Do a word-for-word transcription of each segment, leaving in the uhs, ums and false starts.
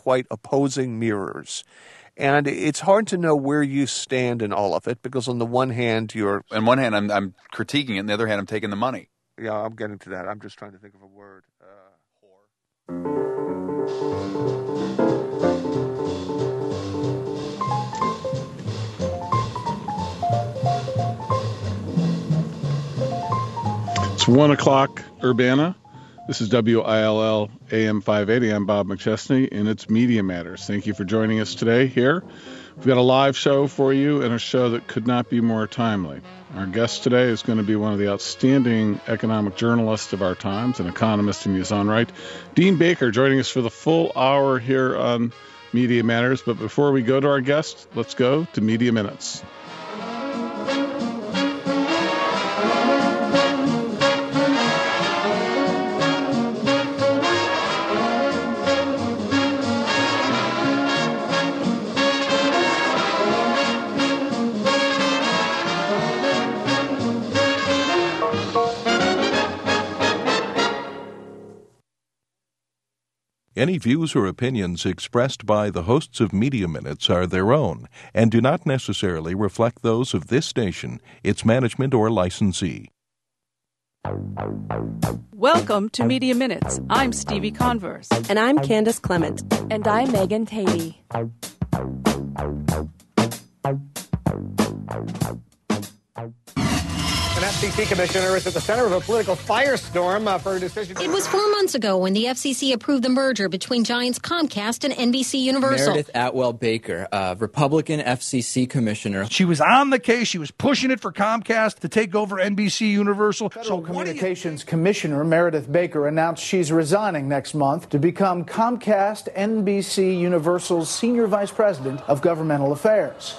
quite opposing mirrors. And it's hard to know where you stand in all of it, because on the one hand, you're... On one hand, I'm, I'm critiquing it. On the other hand, I'm taking the money. Yeah, I'm getting to that. I'm just trying to think of a word. Uh, It's one o'clock, Urbana. This is W I L L A M five eighty. I'm Bob McChesney, and it's Media Matters. Thank you for joining us today here. We've got a live show for you, and a show that could not be more timely. Our guest today is going to be one of the outstanding economic journalists of our times, an economist in his own right, Dean Baker, joining us for the full hour here on Media Matters. But before we go to our guest, let's go to Media Minutes. Any views or opinions expressed by the hosts of Media Minutes are their own and do not necessarily reflect those of this station, its management, or licensee. Welcome to Media Minutes. I'm Stevie Converse. And I'm Candace Clement. And I'm Megan Tatey. An F C C commissioner is at the center of a political firestorm uh, for a decision. It was four months ago when the F C C approved the merger between Giants Comcast and N B C Universal. Meredith Atwell Baker, uh, Republican F C C commissioner. She was on the case. She was pushing it for Comcast to take over N B C Universal. Federal so Communications you... Commissioner Meredith Baker announced she's resigning next month to become Comcast N B C Universal's Senior Vice President of Governmental Affairs.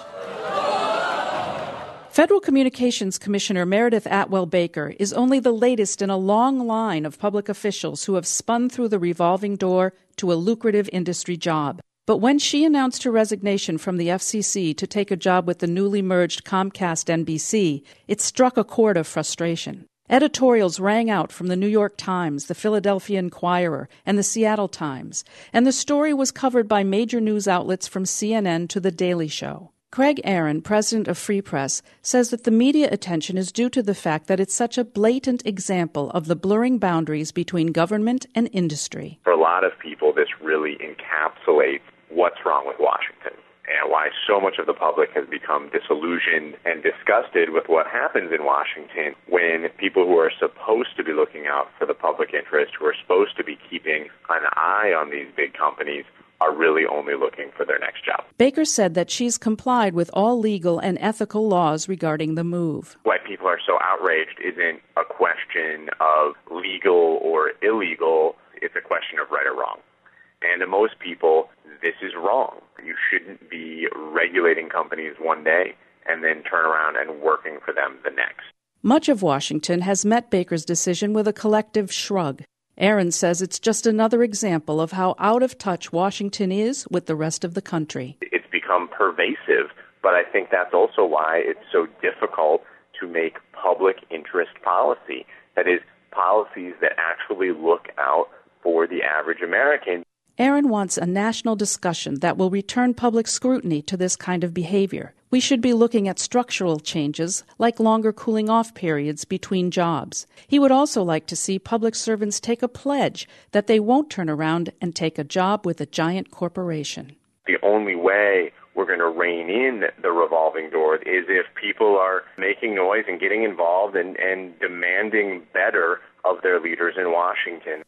Federal Communications Commissioner Meredith Atwell Baker is only the latest in a long line of public officials who have spun through the revolving door to a lucrative industry job. But when she announced her resignation from the F C C to take a job with the newly merged Comcast N B C, it struck a chord of frustration. Editorials rang out from the New York Times, the Philadelphia Inquirer, and the Seattle Times, and the story was covered by major news outlets from C N N to The Daily Show. Craig Aaron, president of Free Press, says that the media attention is due to the fact that it's such a blatant example of the blurring boundaries between government and industry. For a lot of people, this really encapsulates what's wrong with Washington and why so much of the public has become disillusioned and disgusted with what happens in Washington when people who are supposed to be looking out for the public interest, who are supposed to be keeping an eye on these big companies, are really only looking for their next job. Baker said that she's complied with all legal and ethical laws regarding the move. Why people are so outraged isn't a question of legal or illegal. It's a question of right or wrong. And to most people, this is wrong. You shouldn't be regulating companies one day and then turn around and working for them the next. Much of Washington has met Baker's decision with a collective shrug. Aaron says it's just another example of how out of touch Washington is with the rest of the country. It's become pervasive, but I think that's also why it's so difficult to make public interest policy. That is, policies that actually look out for the average American. Aaron wants a national discussion that will return public scrutiny to this kind of behavior. We should be looking at structural changes, like longer cooling-off periods between jobs. He would also like to see public servants take a pledge that they won't turn around and take a job with a giant corporation. The only way we're going to rein in the revolving door is if people are making noise and getting involved and, and demanding better of their leaders in Washington.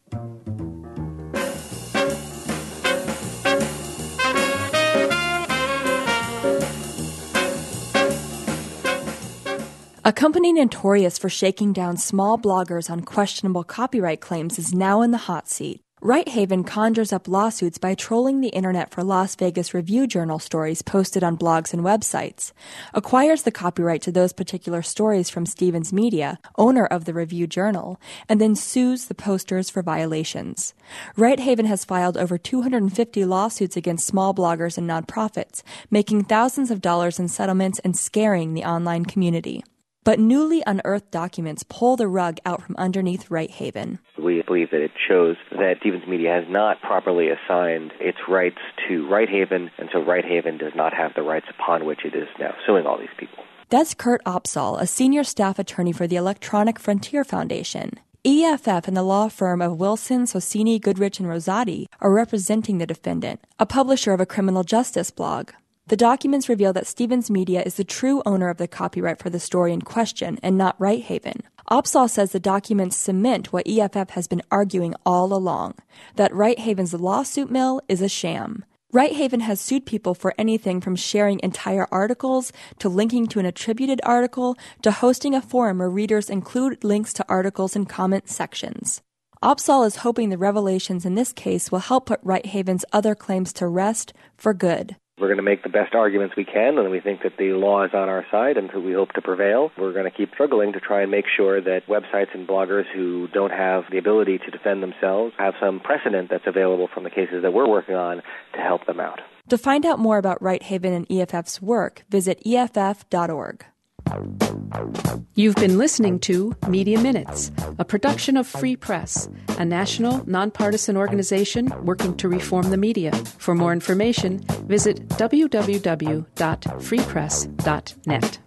A company notorious for shaking down small bloggers on questionable copyright claims is now in the hot seat. Righthaven conjures up lawsuits by trolling the internet for Las Vegas Review-Journal stories posted on blogs and websites, acquires the copyright to those particular stories from Stevens Media, owner of the Review-Journal, and then sues the posters for violations. Righthaven has filed over two hundred fifty lawsuits against small bloggers and nonprofits, making thousands of dollars in settlements and scaring the online community. But newly unearthed documents pull the rug out from underneath Righthaven. We believe that it shows that Stephens Media has not properly assigned its rights to Righthaven, and so Righthaven does not have the rights upon which it is now suing all these people. That's Kurt Opsahl, a senior staff attorney for the Electronic Frontier Foundation. E F F and the law firm of Wilson, Socini, Goodrich, and Rosati are representing the defendant, a publisher of a criminal justice blog. The documents reveal that Stephens Media is the true owner of the copyright for the story in question and not Righthaven. Opsahl says the documents cement what E F F has been arguing all along, that Righthaven's lawsuit mill is a sham. Righthaven has sued people for anything from sharing entire articles to linking to an attributed article to hosting a forum where readers include links to articles in comment sections. Opsahl is hoping the revelations in this case will help put Righthaven's other claims to rest for good. We're going to make the best arguments we can, and we think that the law is on our side, and we hope to prevail. We're going to keep struggling to try and make sure that websites and bloggers who don't have the ability to defend themselves have some precedent that's available from the cases that we're working on to help them out. To find out more about Righthaven and E F F's work, visit E F F dot org. You've been listening to Media Minutes, a production of Free Press, a national, nonpartisan organization working to reform the media. For more information, visit w w w dot free press dot net.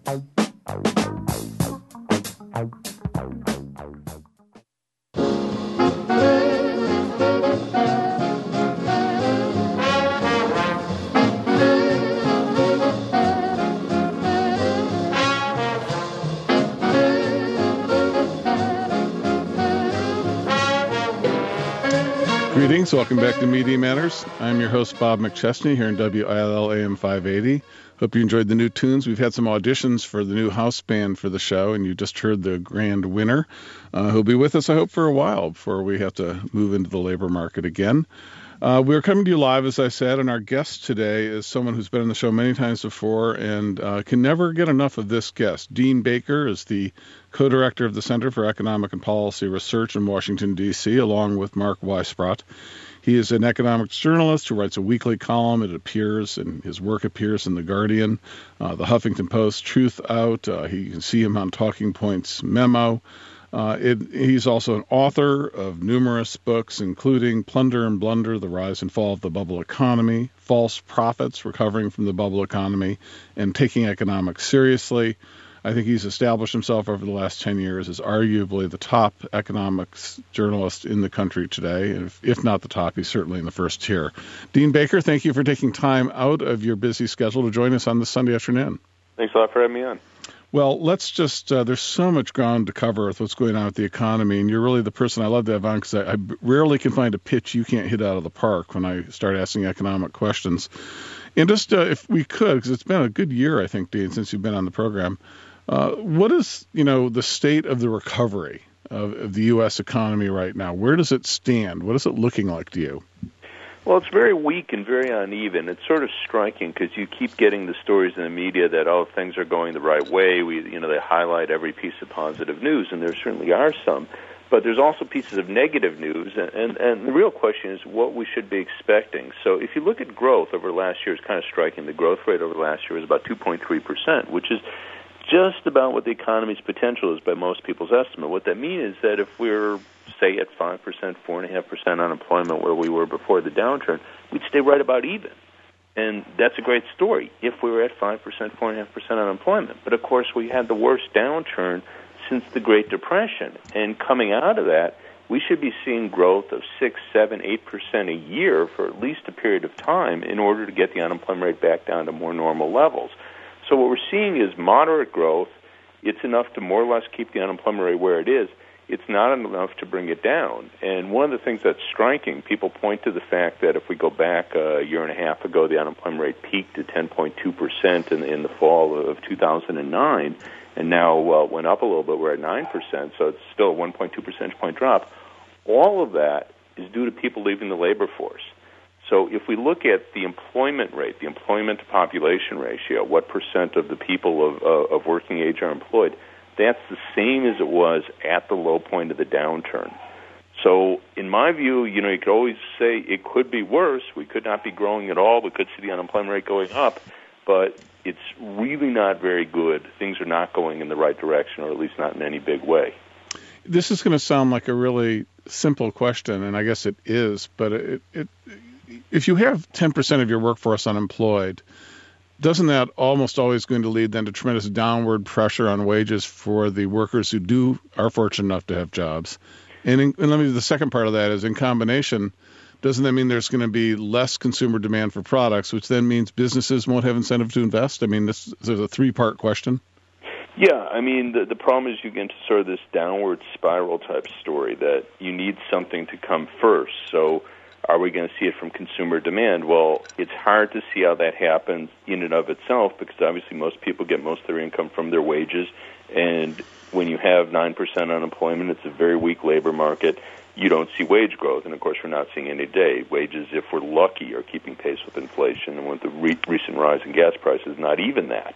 Greetings. Welcome back to Media Matters. I'm your host, Bob McChesney, here in W I L L A M five eighty. Hope you enjoyed the new tunes. We've had some auditions for the new house band for the show, and you just heard the grand winner, uh, who'll be with us, I hope, for a while before we have to move into the labor market again. Uh, we're coming to you live, as I said, and our guest today is someone who's been on the show many times before and uh, can never get enough of this guest. Dean Baker is the co-director of the Center for Economic and Policy Research in Washington, D C, along with Mark Weisbrot. He is an economics journalist who writes a weekly column. It appears, and his work appears in The Guardian, uh, The Huffington Post, Truth Out. Uh, he, you can see him on Talking Points Memo. Uh, it, he's also an author of numerous books, including Plunder and Blunder, The Rise and Fall of the Bubble Economy, False Prophets, Recovering from the Bubble Economy, and Taking Economics Seriously. I think he's established himself over the last ten years as arguably the top economics journalist in the country today. If, if not the top, he's certainly in the first tier. Dean Baker, thank you for taking time out of your busy schedule to join us on this Sunday afternoon. Thanks a lot for having me on. Well, let's just, uh, there's so much ground to cover with what's going on with the economy, and you're really the person I love to have on because I, I rarely can find a pitch you can't hit out of the park when I start asking economic questions. And just uh, if we could, because it's been a good year, I think, Dean, since you've been on the program, uh, what is, you know, the state of the recovery of, of the U S economy right now? Where does it stand? What is it looking like to you? Well, it's very weak and very uneven. It's sort of striking because you keep getting the stories in the media that, oh, things are going the right way. We, you know, they highlight every piece of positive news, and there certainly are some. But there's also pieces of negative news, and, and, and the real question is what we should be expecting. So if you look at growth over last year, it's kind of striking. The growth rate over last year was about two point three percent, which is just about what the economy's potential is by most people's estimate. What that means is that if we're, say, at five percent, four point five percent unemployment where we were before the downturn, we'd stay right about even. And that's a great story if we were at five percent, four point five percent unemployment. But, of course, we had the worst downturn since the Great Depression. And coming out of that, we should be seeing growth of six, seven, eight percent a year for at least a period of time in order to get the unemployment rate back down to more normal levels. So what we're seeing is moderate growth. It's enough to more or less keep the unemployment rate where it is. It's not enough to bring it down. And one of the things that's striking, people point to the fact that if we go back a year and a half ago, the unemployment rate peaked at ten point two percent in, in the fall of two thousand nine, and now uh, went up a little bit. We're at nine percent, so it's still a one point two percentage point drop. All of that is due to people leaving the labor force. So if we look at the employment rate, the employment to population ratio, what percent of the people of, uh, of working age are employed, that's the same as it was at the low point of the downturn. So in my view, you know, you could always say it could be worse. We could not be growing at all. We could see the unemployment rate going up. but it's really not very good. Things are not going in the right direction, or at least not in any big way. This is going to sound like a really simple question, and I guess it is, but it, it, if you have ten percent of your workforce unemployed, doesn't that almost always going to lead then to tremendous downward pressure on wages for the workers who do are fortunate enough to have jobs? And, in, and let me the second part of that is in combination, doesn't that mean there's going to be less consumer demand for products, which then means businesses won't have incentive to invest? I mean, this, this is a three-part question. Yeah, I mean, the, the problem is you get into sort of this downward spiral type story that you need something to come first. So are we going to see it from consumer demand? Well, it's hard to see how that happens in and of itself because obviously most people get most of their income from their wages. And when you have nine percent unemployment, it's a very weak labor market. You don't see wage growth. And, of course, we're not seeing any today. Wages, if we're lucky, are keeping pace with inflation. And with the re- recent rise in gas prices, not even that.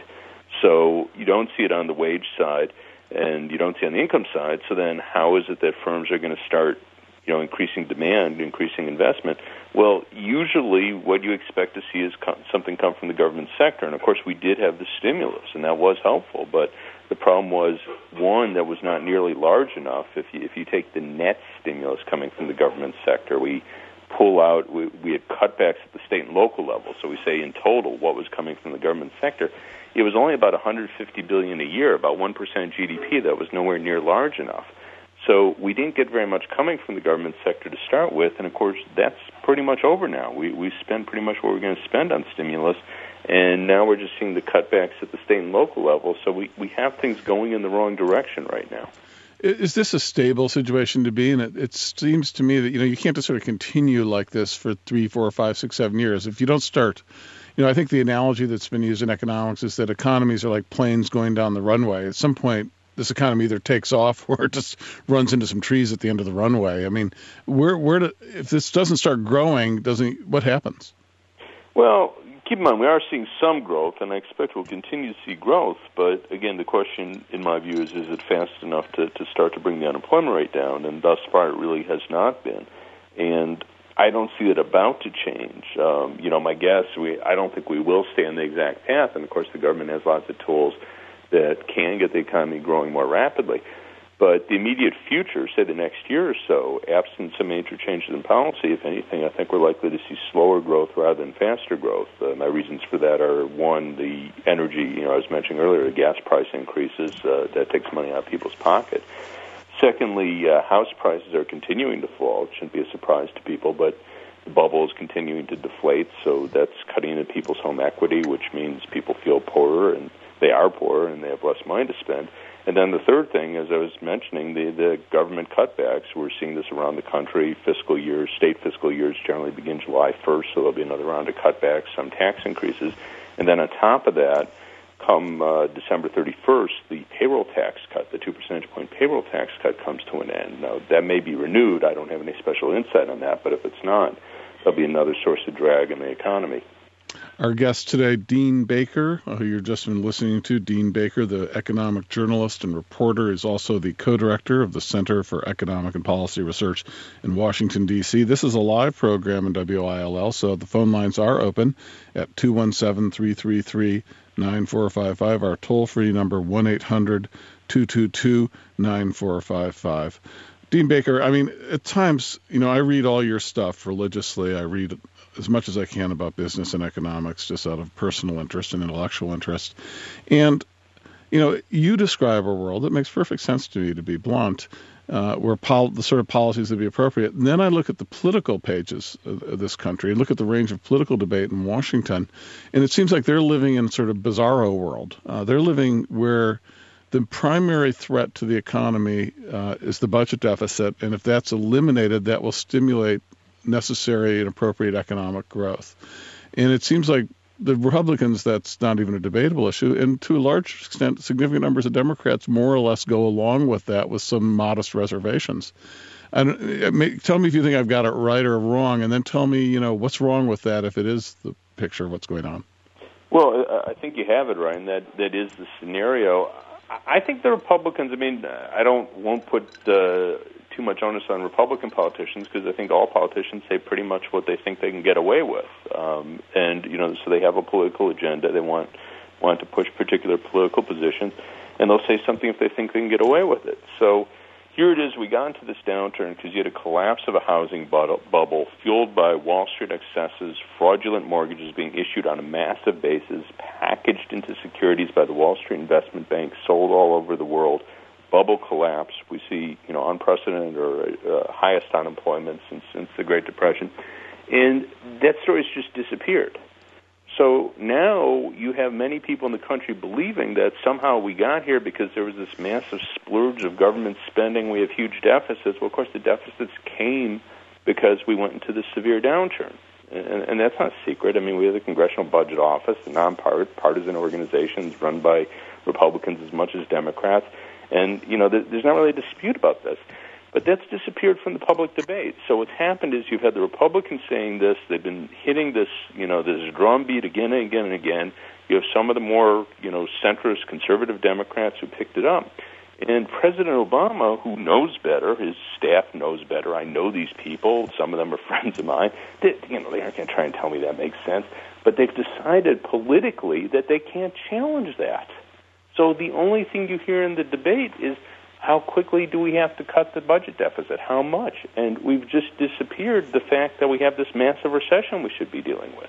So you don't see it on the wage side, and you don't see it on the income side. So then how is it that firms are going to start, you know, increasing demand, increasing investment? Well, usually what you expect to see is co- something come from the government sector. And, of course, we did have the stimulus, and that was helpful. But the problem was, one, that was not nearly large enough. If you, if you take the net stimulus coming from the government sector, we pull out, we, we had cutbacks at the state and local level. So we say in total what was coming from the government sector. It was only about one hundred fifty billion dollars a year, about one percent G D P. That was nowhere near large enough. So we didn't get very much coming from the government sector to start with, and of course that's pretty much over now. We we spent pretty much what we're going to spend on stimulus, and now we're just seeing the cutbacks at the state and local level. So we, we have things going in the wrong direction right now. Is this a stable situation to be in? It, it seems to me that you know you can't just sort of continue like this for three, four, five, six, seven years. If you don't start, you know, I think the analogy that's been used in economics is that economies are like planes going down the runway. At some point, this economy either takes off or it just runs into some trees at the end of the runway. I mean, where where do, if this doesn't start growing, doesn't what happens? Well, keep in mind, we are seeing some growth, and I expect we'll continue to see growth. But again, the question, in my view, is, is it fast enough to, to start to bring the unemployment rate down? And thus far, it really has not been. And I don't see it about to change. Um, you know, my guess, we I don't think we will stay on the exact path. And, of course, the government has lots of tools that can get the economy growing more rapidly. But the immediate future, say the next year or so, absent some major changes in policy, if anything, I think we're likely to see slower growth rather than faster growth. Uh, my reasons for that are, one, the energy, you know, I was mentioning earlier, the gas price increases. Uh, that takes money out of people's pocket. Secondly, uh, house prices are continuing to fall. It shouldn't be a surprise to people, but the bubble is continuing to deflate, so that's cutting into people's home equity, which means people feel poorer, and they are poorer, and they have less money to spend. And then the third thing, as I was mentioning, the, the government cutbacks. We're seeing this around the country. Fiscal years, state fiscal years generally begin July first, so there'll be another round of cutbacks, some tax increases. And then on top of that, come uh, December thirty-first, the payroll tax cut, the two percentage point payroll tax cut comes to an end. Now, that may be renewed. I don't have any special insight on that, but if it's not, there'll be another source of drag in the economy. Our guest today, Dean Baker, who you've just been listening to. Dean Baker, the economic journalist and reporter, is also the co-director of the Center for Economic and Policy Research in Washington, D C This is a live program in W I L L, so the phone lines are open at two one seven, three three three, nine four five five. Our toll-free number, one eight hundred, two two two, nine four five five. Dean Baker, I mean, at times, you know, I read all your stuff religiously. I read as much as I can about business and economics just out of personal interest and intellectual interest. And, you know, you describe a world that makes perfect sense to me, to be blunt, uh, where pol- the sort of policies would be appropriate. And then I look at the political pages of, of this country, and look at the range of political debate in Washington, and it seems like they're living in sort of bizarro world. Uh, they're living where the primary threat to the economy uh, is the budget deficit, and if that's eliminated, that will stimulate necessary and appropriate economic growth. And it seems like the Republicans, that's not even a debatable issue, and to a large extent, significant numbers of Democrats more or less go along with that with some modest reservations. And tell me if you think I've got it right or wrong, and then tell me, you know, what's wrong with that if it is the picture of what's going on. Well, I think you have it right, and that, that is the scenario. I think the Republicans, I mean, I don't won't put uh, too much onus on Republican politicians because I think all politicians say pretty much what they think they can get away with, um, and you know, so they have a political agenda. They want want to push particular political positions, and they'll say something if they think they can get away with it. So here it is. We got into this downturn because you had a collapse of a housing bubble fueled by Wall Street excesses, fraudulent mortgages being issued on a massive basis, packaged into securities by the Wall Street investment banks, sold all over the world. Bubble collapse. We see, you know, unprecedented or uh, highest unemployment since since the Great Depression, and that story's just disappeared. So now you have many people in the country believing that somehow we got here because there was this massive splurge of government spending. We have huge deficits. Well, of course, the deficits came because we went into this severe downturn. And, and that's not a secret. I mean, we have the Congressional Budget Office, a nonpartisan organizations run by Republicans as much as Democrats. And, you know, there's not really a dispute about this. But that's disappeared from the public debate. So what's happened is you've had the Republicans saying this. They've been hitting this, you know, this drumbeat again and again and again. You have some of the more, you know, centrist conservative Democrats who picked it up. And President Obama, who knows better, his staff knows better. I know these people. Some of them are friends of mine. They, you know, they aren't going to try and tell me that makes sense. But they've decided politically that they can't challenge that. So the only thing you hear in the debate is, how quickly do we have to cut the budget deficit? How much? And we've just disappeared the fact that we have this massive recession we should be dealing with.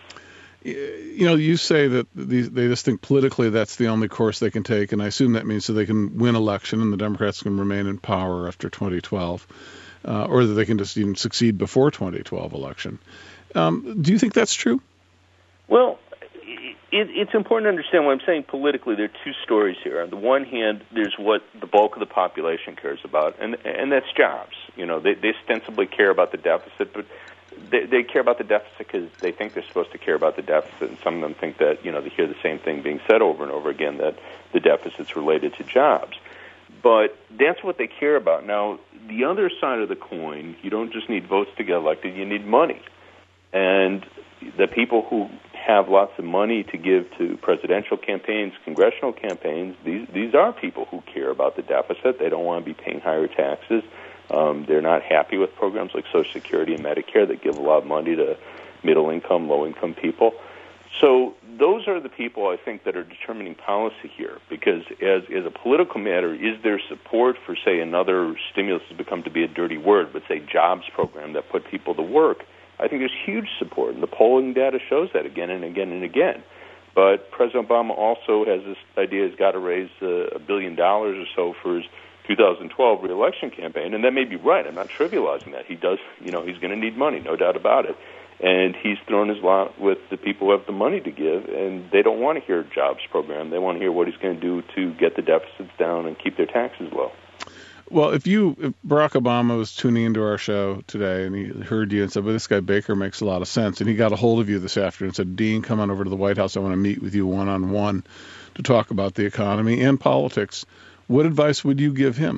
You know, you say that these, they just think politically that's the only course they can take, and I assume that means that they can win election and the Democrats can remain in power after twenty twelve, uh, or that they can just even succeed before twenty twelve election. Um, do you think that's true? Well, It, it's important to understand when I'm saying politically, there are two stories here. On the one hand, there's what the bulk of the population cares about, and and that's jobs. You know, they, they ostensibly care about the deficit, but they, they care about the deficit because they think they're supposed to care about the deficit, and some of them think that, you know, they hear the same thing being said over and over again, that the deficit's related to jobs. But that's what they care about. Now, the other side of the coin, you don't just need votes to get elected, you need money. And the people who have lots of money to give to presidential campaigns, congressional campaigns, these these are people who care about the deficit. They don't want to be paying higher taxes. Um, they're not happy with programs like Social Security and Medicare that give a lot of money to middle-income, low-income people. So those are the people, I think, that are determining policy here, because as, as a political matter, is there support for, say, another stimulus has become to be a dirty word, but, say, jobs program that put people to work? I think there's huge support, and the polling data shows that again and again and again. But President Obama also has this idea he's got to raise a billion dollars or so for his two thousand twelve reelection campaign, and that may be right. I'm not trivializing that. He does, you know, he's going to need money, no doubt about it. And he's thrown his lot with the people who have the money to give, and they don't want to hear a jobs program. They want to hear what he's going to do to get the deficits down and keep their taxes low. Well, if you, if Barack Obama was tuning into our show today and he heard you and said, well, this guy Baker makes a lot of sense, and he got a hold of you this afternoon and said, Dean, come on over to the White House. I want to meet with you one-on-one to talk about the economy and politics. What advice would you give him?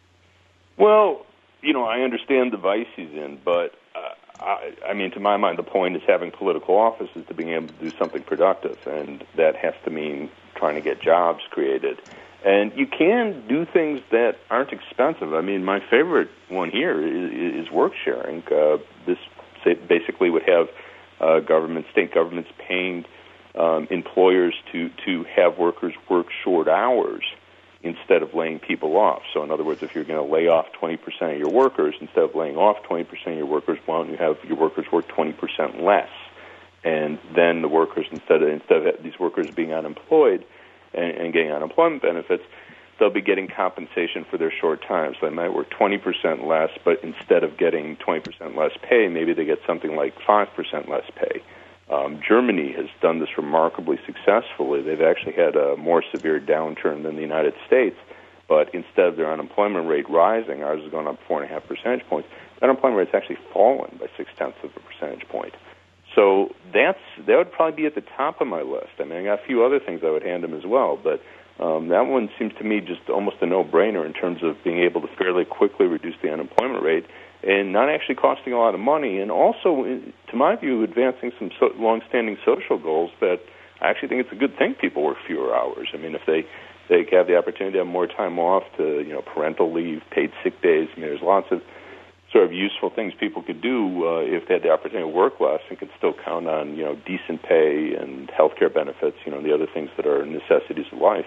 Well, you know, I understand the vice he's in, but uh, I, I mean, to my mind, the point is having political office is to being able to do something productive, and that has to mean trying to get jobs created. And you can do things that aren't expensive. I mean, my favorite one here is, is work sharing. Uh, this basically would have uh, government, state governments paying um, employers to, to have workers work short hours instead of laying people off. So in other words, if you're going to lay off twenty percent of your workers, instead of laying off twenty percent of your workers, why don't you have your workers work twenty percent less? And then the workers, instead of, instead of these workers being unemployed, And, and getting unemployment benefits, they'll be getting compensation for their short time. So they might work twenty percent less, but instead of getting twenty percent less pay, maybe they get something like five percent less pay. Um, Germany has done this remarkably successfully. They've actually had a more severe downturn than the United States, but instead of their unemployment rate rising, ours has gone up four and a half percentage points. The unemployment rate's actually fallen by six-tenths of a percentage point. So that's that would probably be at the top of my list. I mean, I got a few other things I would hand him as well, but um, that one seems to me just almost a no-brainer in terms of being able to fairly quickly reduce the unemployment rate and not actually costing a lot of money, and also, to my view, advancing some so- long-standing social goals that I actually think it's a good thing people work fewer hours. I mean, if they They have the opportunity to have more time off, to, you know, parental leave, paid sick days. I mean, there's lots of sort of useful things people could do uh, if they had the opportunity to work less and could still count on, you know, decent pay and health care benefits, you know, the other things that are necessities of life.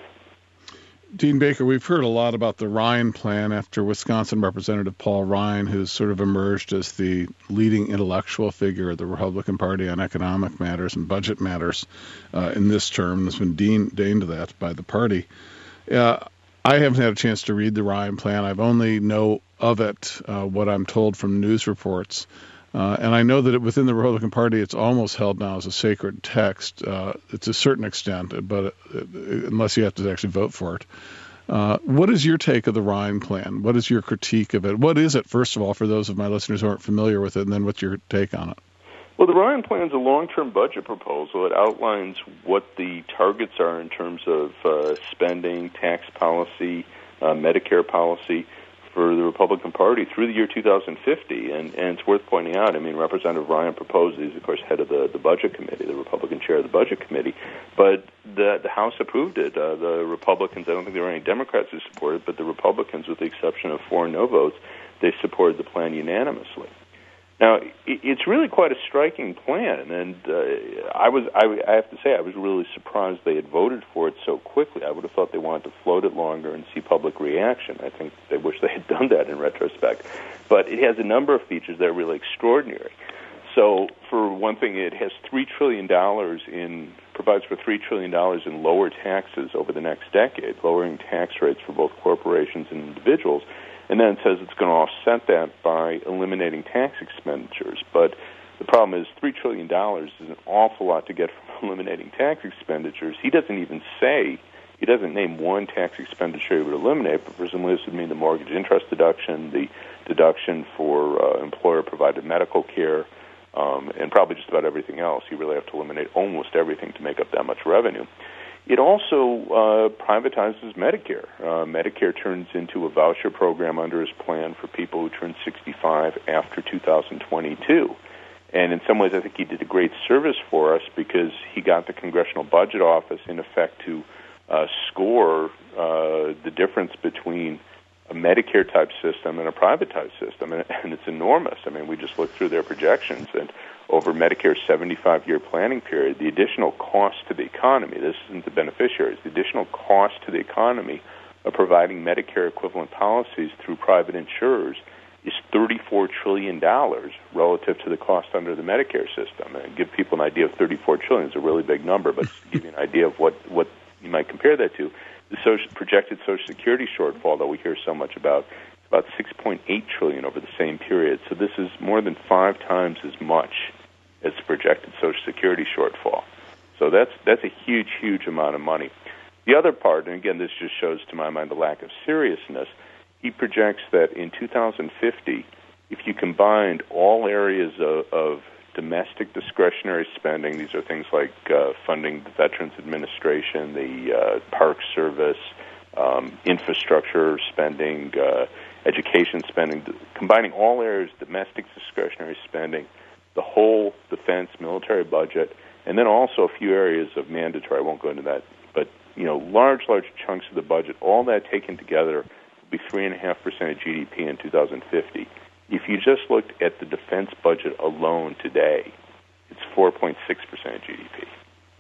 Dean Baker, we've heard a lot about the Ryan plan after Wisconsin Representative Paul Ryan, who's sort of emerged as the leading intellectual figure of the Republican Party on economic matters and budget matters uh, in this term. Has been deemed, deigned to that by the party. Uh, I haven't had a chance to read the Ryan plan. I've only know of it uh, what I'm told from news reports. Uh, and I know that it, within the Republican Party, it's almost held now as a sacred text. Uh, to a certain extent, but it, it, unless you have to actually vote for it. Uh, what is your take of the Ryan plan? What is your critique of it? What is it, first of all, for those of my listeners who aren't familiar with it, and then what's your take on it? Well, the Ryan plan is a long-term budget proposal. It outlines what the targets are in terms of uh, spending, tax policy, uh, Medicare policy for the Republican Party through the year two thousand fifty. And, and it's worth pointing out, I mean, Representative Ryan proposed, he's, of course, head of the, the Budget Committee, the Republican chair of the Budget Committee, but the, the House approved it. Uh, the Republicans, I don't think there were any Democrats who supported it, but the Republicans, with the exception of four no votes, they supported the plan unanimously. Now, it's really quite a striking plan, and uh, I was I, I have to say I was really surprised they had voted for it so quickly. I would have thought they wanted to float it longer and see public reaction. I think they wish they had done that in retrospect. But it has a number of features that are really extraordinary. So, for one thing, it has three trillion dollars in, provides for three trillion dollars in lower taxes over the next decade, lowering tax rates for both corporations and individuals. And then it says it's going to offset that by eliminating tax expenditures. But the problem is three trillion dollars is an awful lot to get from eliminating tax expenditures. He doesn't even say, he doesn't name one tax expenditure he would eliminate, but presumably this would mean the mortgage interest deduction, the deduction for uh, employer-provided medical care, um, and probably just about everything else. You really have to eliminate almost everything to make up that much revenue. It also uh, privatizes Medicare. Uh, Medicare turns into a voucher program under his plan for people who turn sixty-five after two thousand twenty-two. And in some ways, I think he did a great service for us because he got the Congressional Budget Office, in effect, to uh, score uh, the difference between a Medicare-type system and a privatized system. And, and it's enormous. I mean, we just looked through their projections, and over Medicare's seventy-five year planning period, the additional cost to the economy, this isn't the beneficiaries, the additional cost to the economy of providing Medicare-equivalent policies through private insurers is thirty-four trillion dollars relative to the cost under the Medicare system. And give people an idea of thirty-four trillion dollars is a really big number, but to give you an idea of what, what you might compare that to, the social, projected Social Security shortfall that we hear so much about, about six point eight trillion dollars over the same period. So this is more than five times as much as the projected Social Security shortfall. So that's that's a huge, huge amount of money. The other part, and again, this just shows to my mind the lack of seriousness, he projects that in two thousand fifty, if you combined all areas of, of domestic discretionary spending, these are things like uh, funding the Veterans Administration, the uh, Park Service, um, infrastructure spending, uh, education spending, combining all areas of domestic discretionary spending, the whole defense military budget, and then also a few areas of mandatory. I won't go into that, but you know, large, large chunks of the budget, all that taken together will be three and a half percent of G D P in two thousand fifty. If you just looked at the defense budget alone today, it's four point six percent of G D P.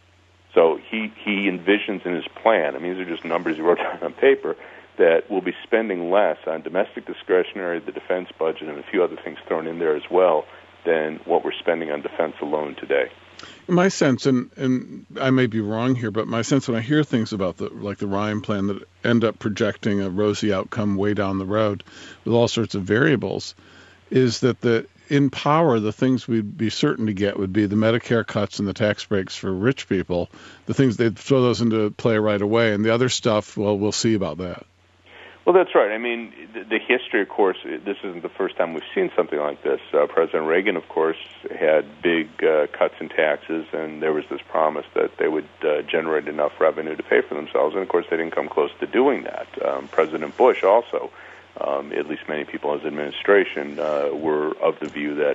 So he he envisions in his plan, I mean, these are just numbers he wrote down on paper, that we'll be spending less on domestic discretionary, the defense budget, and a few other things thrown in there as well, than what we're spending on defense alone today. My sense, and, and I may be wrong here, but my sense when I hear things about the like the Ryan plan that end up projecting a rosy outcome way down the road with all sorts of variables, is that the in power, the things we'd be certain to get would be the Medicare cuts and the tax breaks for rich people. The things, they'd throw those into play right away, and the other stuff, well, we'll see about that. Well, that's right. I mean, the, the history, of course, this isn't the first time we've seen something like this. Uh, President Reagan, of course, had big uh, cuts in taxes, and there was this promise that they would uh, generate enough revenue to pay for themselves, and of course they didn't come close to doing that. Um, President Bush also, um, at least many people in his administration, uh, were of the view that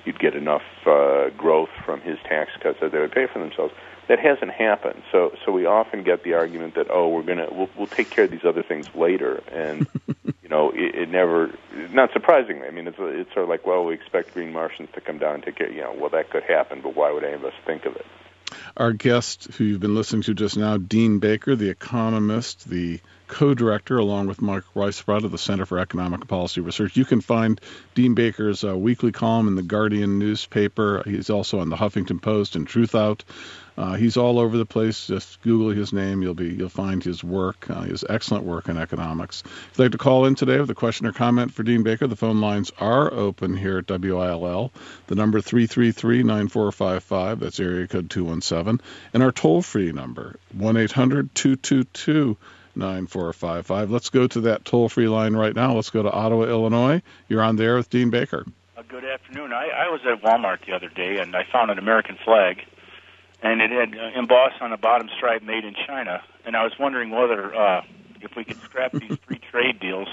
you'd get enough uh, growth from his tax cuts that they would pay for themselves. That hasn't happened. So so we often get the argument that, oh, we're gonna we'll, we'll take care of these other things later, and you know it, it never. Not surprisingly, I mean it's it's sort of like, well, we expect green Martians to come down and take care. You know, well that could happen, but why would any of us think of it? Our guest, who you've been listening to just now, Dean Baker, the economist, the co-director, along with Mark Weisbrot of the Center for Economic Policy Research. You can find Dean Baker's uh, weekly column in the Guardian newspaper. He's also on the Huffington Post and Truthout. Uh, he's all over the place. Just Google his name. You'll be you'll find his work. Uh, his excellent work in economics. If you'd like to call in today with a question or comment for Dean Baker, the phone lines are open here at W I L L. The number three three three, nine four five five. That's area code two one seven. And our toll-free number, one eight hundred, two two two, nine four five five. Let's go to that toll-free line right now. Let's go to Ottawa, Illinois. You're on there with Dean Baker. Uh, good afternoon. I, I was at Walmart the other day, and I found an American flag. And it had uh, embossed on the bottom stripe, "Made in China." And I was wondering whether, uh, if we could scrap these free trade deals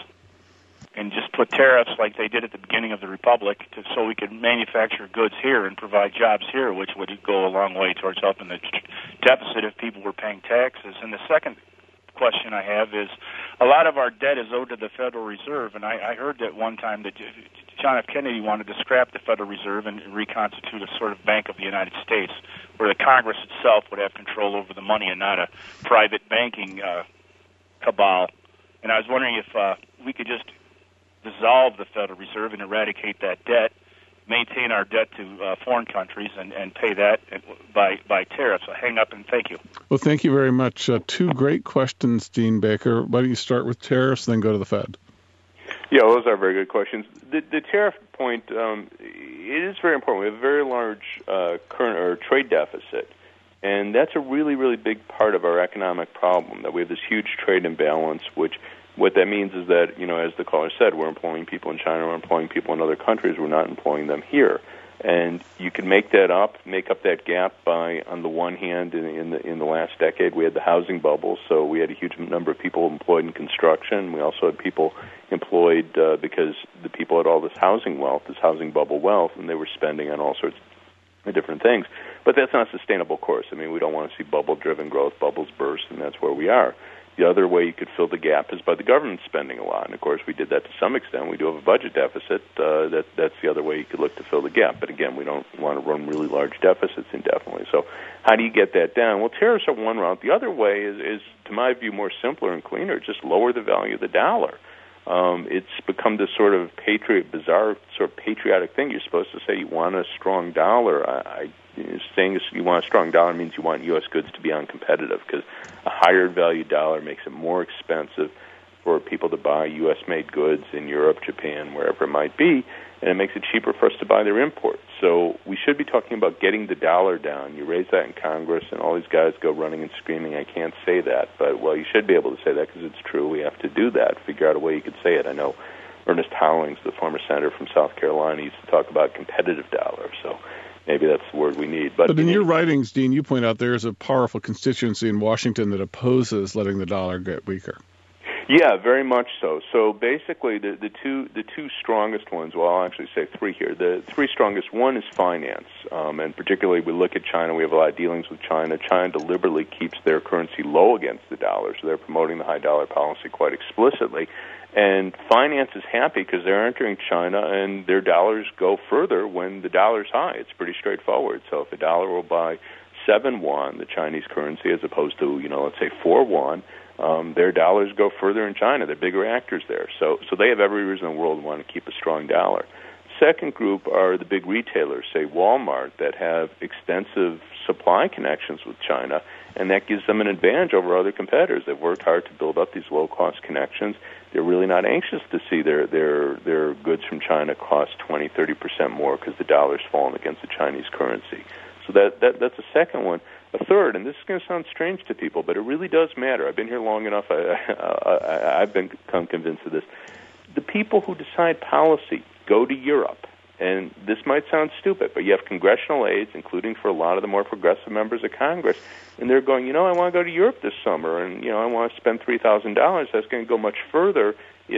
and just put tariffs like they did at the beginning of the Republic, to, so we could manufacture goods here and provide jobs here, which would go a long way towards helping the deficit if people were paying taxes. And the second question I have is, a lot of our debt is owed to the Federal Reserve, and I, I heard at one time that John F. Kennedy wanted to scrap the Federal Reserve and reconstitute a sort of Bank of the United States, where the Congress itself would have control over the money and not a private banking uh, cabal. And I was wondering if uh, we could just dissolve the Federal Reserve and eradicate that debt, maintain our debt to uh, foreign countries, and, and pay that by, by tariffs. So hang up and thank you. Well, thank you very much. Uh, two great questions, Dean Baker. Why don't you start with tariffs, then go to the Fed? Yeah, those are very good questions. The, the tariff point, um, it is very important. We have a very large uh, current or trade deficit, and that's a really, really big part of our economic problem, that we have this huge trade imbalance, which what that means is that, you know, as the caller said, we're employing people in China, we're employing people in other countries, we're not employing them here. And you can make that up, make up that gap by, on the one hand, in, in the in the last decade, we had the housing bubble, so we had a huge number of people employed in construction. We also had people employed uh, because the people had all this housing wealth, this housing bubble wealth, and they were spending on all sorts of different things. But that's not a sustainable course. I mean, we don't want to see bubble-driven growth, bubbles burst, and that's where we are. The other way you could fill the gap is by the government spending a lot. And, of course, we did that to some extent. We do have a budget deficit. Uh, that, that's the other way you could look to fill the gap. But, again, we don't want to run really large deficits indefinitely. So how do you get that down? Well, tariffs are one route. The other way is, is to my view, more simpler and cleaner. Just lower the value of the dollar. Um, it's become this sort of patriot, bizarre sort of patriotic thing. You're supposed to say you want a strong dollar. I, I saying you want a strong dollar means you want U S goods to be uncompetitive, because a higher value dollar makes it more expensive for people to buy U S-made goods in Europe, Japan, wherever it might be, and it makes it cheaper for us to buy their imports. So we should be talking about getting the dollar down. You raise that in Congress, and all these guys go running and screaming, I can't say that. But, well, you should be able to say that because it's true. We have to do that, figure out a way you could say it. I know Ernest Howlings, the former senator from South Carolina, used to talk about competitive dollar. So maybe that's the word we need. But, but in your writings, Dean, you point out there is a powerful constituency in Washington that opposes letting the dollar get weaker. Yeah, very much so. So basically, the, the two the two strongest ones, well, I'll actually say three here. The three strongest, one is finance, um, and particularly we look at China. We have a lot of dealings with China. China deliberately keeps their currency low against the dollar, so they're promoting the high dollar policy quite explicitly. And finance is happy because they're entering China, and their dollars go further when the dollar's high. It's pretty straightforward. So if a dollar will buy seven yuan, the Chinese currency, as opposed to, you know, let's say four yuan, um, their dollars go further in China. They're bigger actors there. So, so they have every reason in the world to want to keep a strong dollar. Second group are the big retailers, say Walmart, that have extensive supply connections with China, and that gives them an advantage over other competitors. They've worked hard to build up these low-cost connections. They're really not anxious to see their their their goods from China cost twenty, thirty percent more because the dollar's fallen against the Chinese currency. So that, that that's a second one. A third, and this is going to sound strange to people, but it really does matter. I've been here long enough. I, I, I, I've become convinced of this. The people who decide policy go to Europe. And this might sound stupid, but you have congressional aides, including for a lot of the more progressive members of Congress, and they're going, you know, I want to go to Europe this summer, and, you know, I want to spend three thousand dollars. That's going to go much further if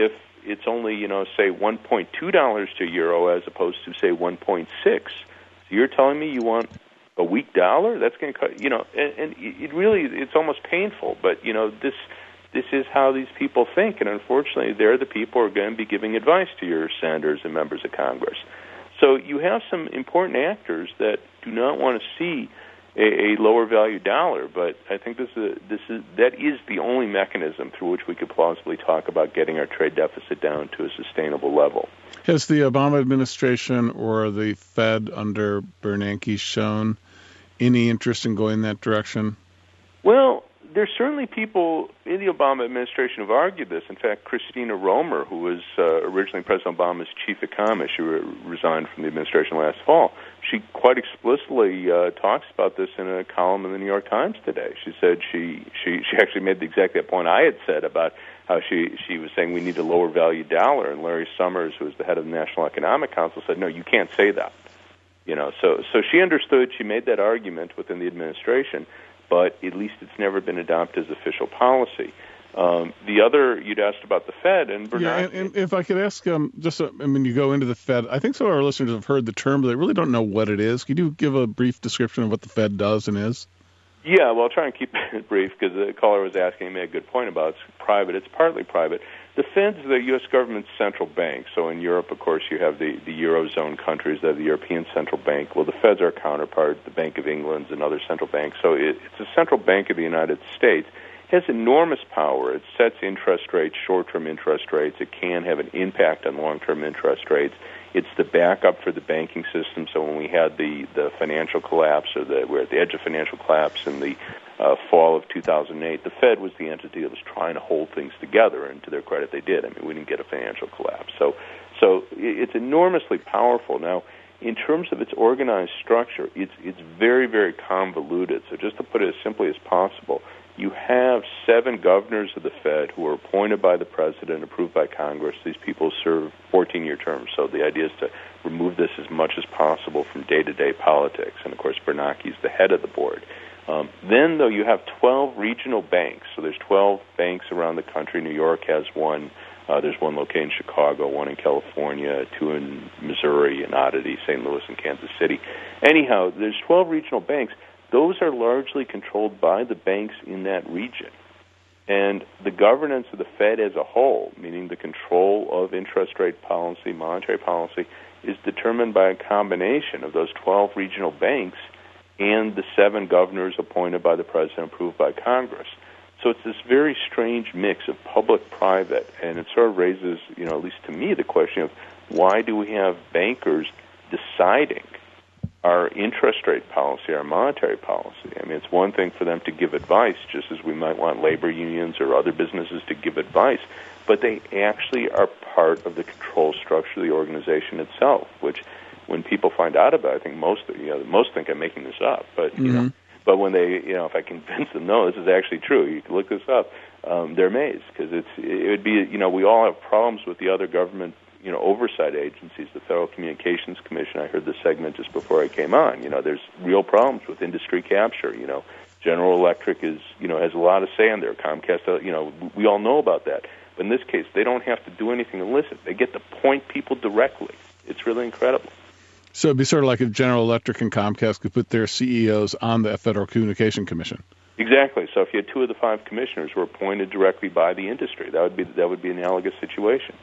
it's only, you know, say one point two dollars to euro as opposed to, say, one point six. So you're telling me you want a weak dollar? That's going to cut, you know, and, and it really, it's almost painful. But, you know, this this is how these people think, and unfortunately they're the people who are going to be giving advice to your senators and members of Congress. So you have some important actors that do not want to see a, a lower value dollar, but I think this is, a, this is that is the only mechanism through which we could plausibly talk about getting our trade deficit down to a sustainable level. Has the Obama administration or the Fed under Bernanke shown any interest in going that direction? Well, there's certainly people in the Obama administration who've argued this. In fact, Christina Romer, who was uh, originally President Obama's chief economist, she re- resigned from the administration last fall, she quite explicitly uh, talks about this in a column in the New York Times today. She said she, she, she actually made the exact point I had said about how she, she was saying we need a lower value dollar, and Larry Summers, who was the head of the National Economic Council, said, no, you can't say that. You know, so so she understood, she made that argument within the administration, but at least it's never been adopted as official policy. Um, the other, you'd asked about the Fed, and Bernanke. Yeah, and, and if I could ask, um, just uh, I mean, you go into the Fed, I think some of our listeners have heard the term, but they really don't know what it is. Could you give a brief description of what the Fed does and is? Yeah, well, I'll try and keep it brief because the caller was asking, he made a good point about it's private. It's partly private. The Fed's the U S government's central bank. So in Europe, of course, you have the, the Eurozone countries that have the European Central Bank. Well, the Fed's our counterpart, the Bank of England and other central banks. So it, it's a central bank of the United States. It has enormous power. It sets interest rates, short-term interest rates. It can have an impact on long-term interest rates. It's the backup for the banking system. So when we had the, the financial collapse, or the, we're at the edge of financial collapse in the uh, fall of two thousand eight, the Fed was the entity that was trying to hold things together, and to their credit, they did. I mean, we didn't get a financial collapse. So, so it's enormously powerful. Now, in terms of its organized structure, it's it's very, very convoluted. So just to put it as simply as possible, you have seven governors of the Fed who are appointed by the president, approved by Congress. These people serve fourteen-year terms. So the idea is to remove this as much as possible from day-to-day politics. And, of course, Bernanke is the head of the board. Um, then, though, you have twelve regional banks. So there's twelve banks around the country. New York has one. Uh, there's one located in Chicago, one in California, two in Missouri, an oddity, Saint Louis, and Kansas City. Anyhow, there's twelve regional banks. Those are largely controlled by the banks in that region. And the governance of the Fed as a whole, meaning the control of interest rate policy, monetary policy, is determined by a combination of those twelve regional banks and the seven governors appointed by the president, approved by Congress. So it's this very strange mix of public-private, and it sort of raises, you know, at least to me, the question of why do we have bankers deciding our interest rate policy, our monetary policy? I mean, it's one thing for them to give advice, just as we might want labor unions or other businesses to give advice, but they actually are part of the control structure of the organization itself, which when people find out about it, I think most, you know, most think I'm making this up, but, you mm-hmm. know, but when they, you know, if I convince them, no, this is actually true, you can look this up, um, they're amazed, because it's, it would be, you know, we all have problems with the other government, you know, oversight agencies, the Federal Communications Commission. I heard this segment just before I came on. You know, there's real problems with industry capture. You know, General Electric is, you know, has a lot of say in there. Comcast, you know, we all know about that. But in this case, they don't have to do anything illicit. They get to point people directly. It's really incredible. So it'd be sort of like if General Electric and Comcast could put their C E Os on the Federal Communication Commission. Exactly. So if you had two of the five commissioners who were appointed directly by the industry, that would be that would be an analogous situation.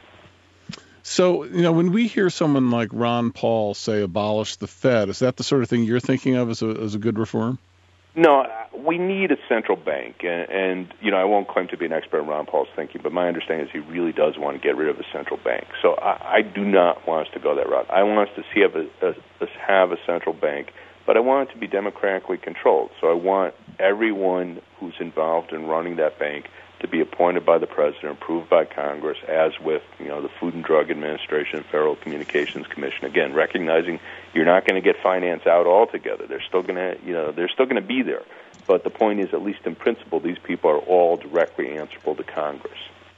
So, you know, when we hear someone like Ron Paul say abolish the Fed, is that the sort of thing you're thinking of as a, as a good reform? No, we need a central bank. And, and, you know, I won't claim to be an expert in Ron Paul's thinking, but my understanding is he really does want to get rid of a central bank. So I, I do not want us to go that route. I want us to see have a, a, have a central bank, but I want it to be democratically controlled. So I want everyone who's involved in running that bank to be appointed by the president, approved by Congress, as with, you know, the Food and Drug Administration, Federal Communications Commission. Again, recognizing you're not going to get finance out altogether. They're still going to, you know, they're still going to be there. But the point is, at least in principle, these people are all directly answerable to Congress.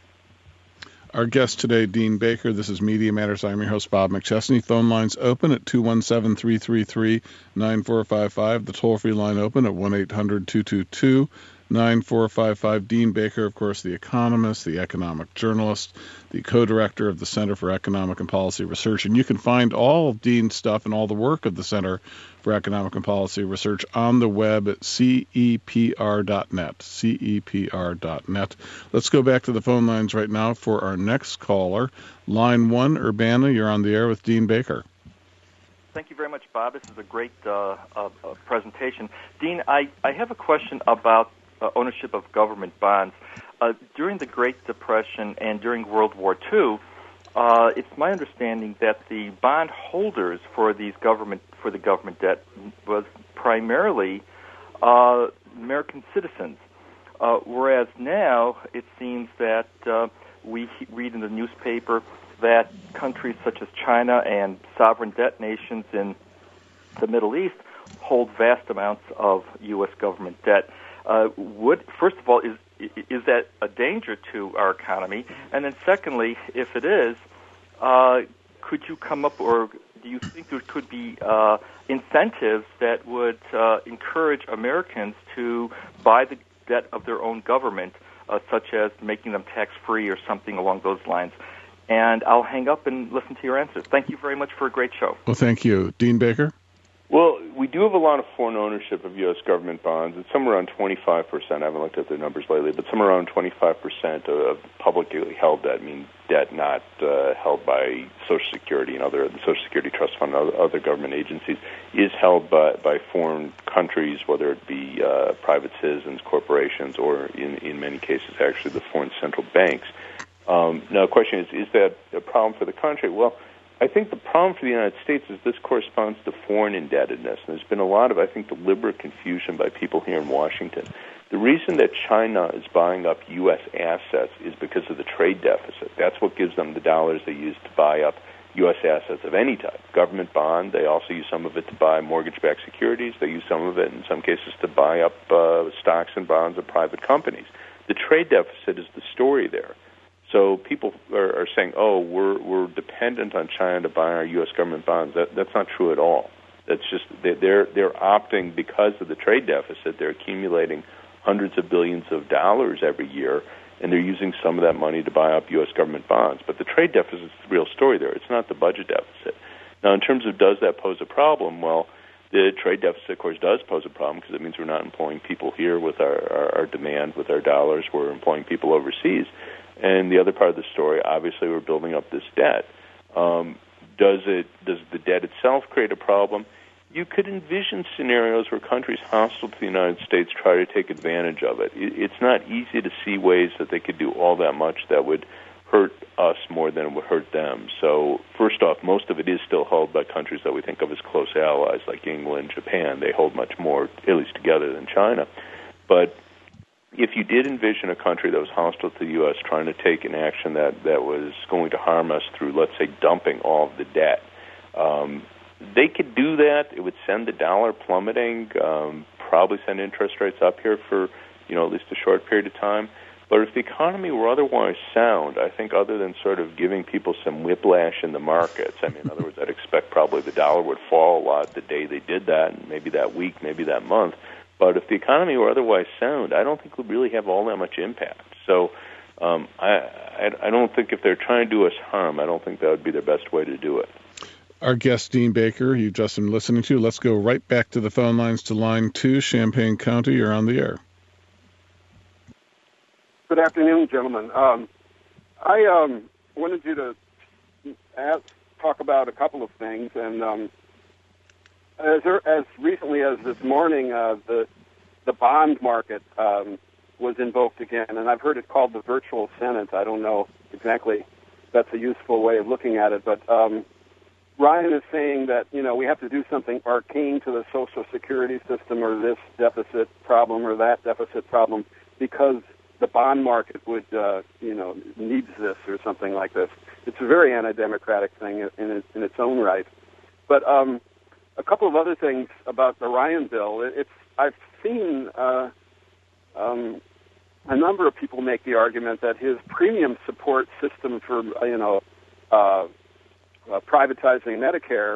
Our guest today, Dean Baker. This is Media Matters. I'm your host, Bob McChesney. Phone lines open at two one seven, three three three, nine four five five. The toll-free line open at one eight hundred, two two two, nine four five five. Dean Baker, of course, the economist, the economic journalist, the co-director of the Center for Economic and Policy Research. And you can find all of Dean's stuff and all the work of the Center for Economic and Policy Research on the web at C E P R dot net, C E P R dot net. Let's go back to the phone lines right now for our next caller. Line one, Urbana, you're on the air with Dean Baker. Thank you very much, Bob. This is a great uh, uh, presentation. Dean, I, I have a question about uh, ownership of government bonds. Uh, during the Great Depression and during World War Two, uh, it's my understanding that the bond holders for these government for the government debt was primarily uh, American citizens, uh, whereas now it seems that uh, we read in the newspaper that countries such as China and sovereign debt nations in the Middle East hold vast amounts of U S government debt. Uh, would first of all, is is that a danger to our economy? And then secondly, if it is, uh, could you come up, or do you think there could be uh, incentives that would uh, encourage Americans to buy the debt of their own government, uh, such as making them tax-free or something along those lines? And I'll hang up and listen to your answers. Thank you very much for a great show. Well, thank you. Dean Baker? Well, we do have a lot of foreign ownership of U S government bonds. It's somewhere around twenty-five percent. I haven't looked at the numbers lately, but somewhere around twenty-five percent of publicly held debt, I mean debt not uh, held by Social Security and other the Social Security Trust Fund and other government agencies, is held by, by foreign countries, whether it be uh, private citizens, corporations, or in, in many cases actually the foreign central banks. Um, now, the question is, is that a problem for the country? Well, I think the problem for the United States is this corresponds to foreign indebtedness. And there's been a lot of, I think, deliberate confusion by people here in Washington. The reason that China is buying up U S assets is because of the trade deficit. That's what gives them the dollars they use to buy up U S assets of any type. Government bond, they also use some of it to buy mortgage-backed securities. They use some of it, in some cases, to buy up uh, stocks and bonds of private companies. The trade deficit is the story there. So people are, are saying, "Oh, we're we're dependent on China to buy our U S government bonds." That that's not true at all. That's just they're they're opting because of the trade deficit. They're accumulating hundreds of billions of dollars every year, and they're using some of that money to buy up U S government bonds. But the trade deficit is the real story there. It's not the budget deficit. Now, in terms of does that pose a problem? Well, the trade deficit, of course, does pose a problem because it means we're not employing people here with our, our, our demand, with our dollars. We're employing people overseas. And the other part of the story, obviously, we're building up this debt. Um, does it? Does the debt itself create a problem? You could envision scenarios where countries hostile to the United States try to take advantage of it. It's not easy to see ways that they could do all that much that would hurt us more than it would hurt them. So, first off, most of it is still held by countries that we think of as close allies, like England, Japan. They hold much more, at least together, than China. But if you did envision a country that was hostile to the U S trying to take an action that, that was going to harm us through, let's say, dumping all of the debt, um, they could do that. It would send the dollar plummeting, um, probably send interest rates up here for, you know, at least a short period of time. But if the economy were otherwise sound, I think other than sort of giving people some whiplash in the markets, I mean, in other words, I'd expect probably the dollar would fall a lot the day they did that, and maybe that week, maybe that month. But if the economy were otherwise sound, I don't think it would really have all that much impact. So um, I, I, I don't think if they're trying to do us harm, I don't think that would be their best way to do it. Our guest, Dean Baker, you've just been listening to. Let's go right back to the phone lines to line two, Champaign County. You're on the air. Good afternoon, gentlemen. Um, I um, wanted you to ask, talk about a couple of things, and um, As, as recently as this morning, uh, the the bond market um, was invoked again, and I've heard it called the virtual Senate. I don't know exactly if that's a useful way of looking at it, but um, Ryan is saying that, you know, we have to do something arcane to the Social Security system or this deficit problem or that deficit problem because the bond market would, uh, you know, needs this or something like this. It's a very anti-democratic thing in, in, in its own right. But um, a couple of other things about the Ryan bill. It's I've seen uh, um, a number of people make the argument that his premium support system for, you know, uh, uh, privatizing Medicare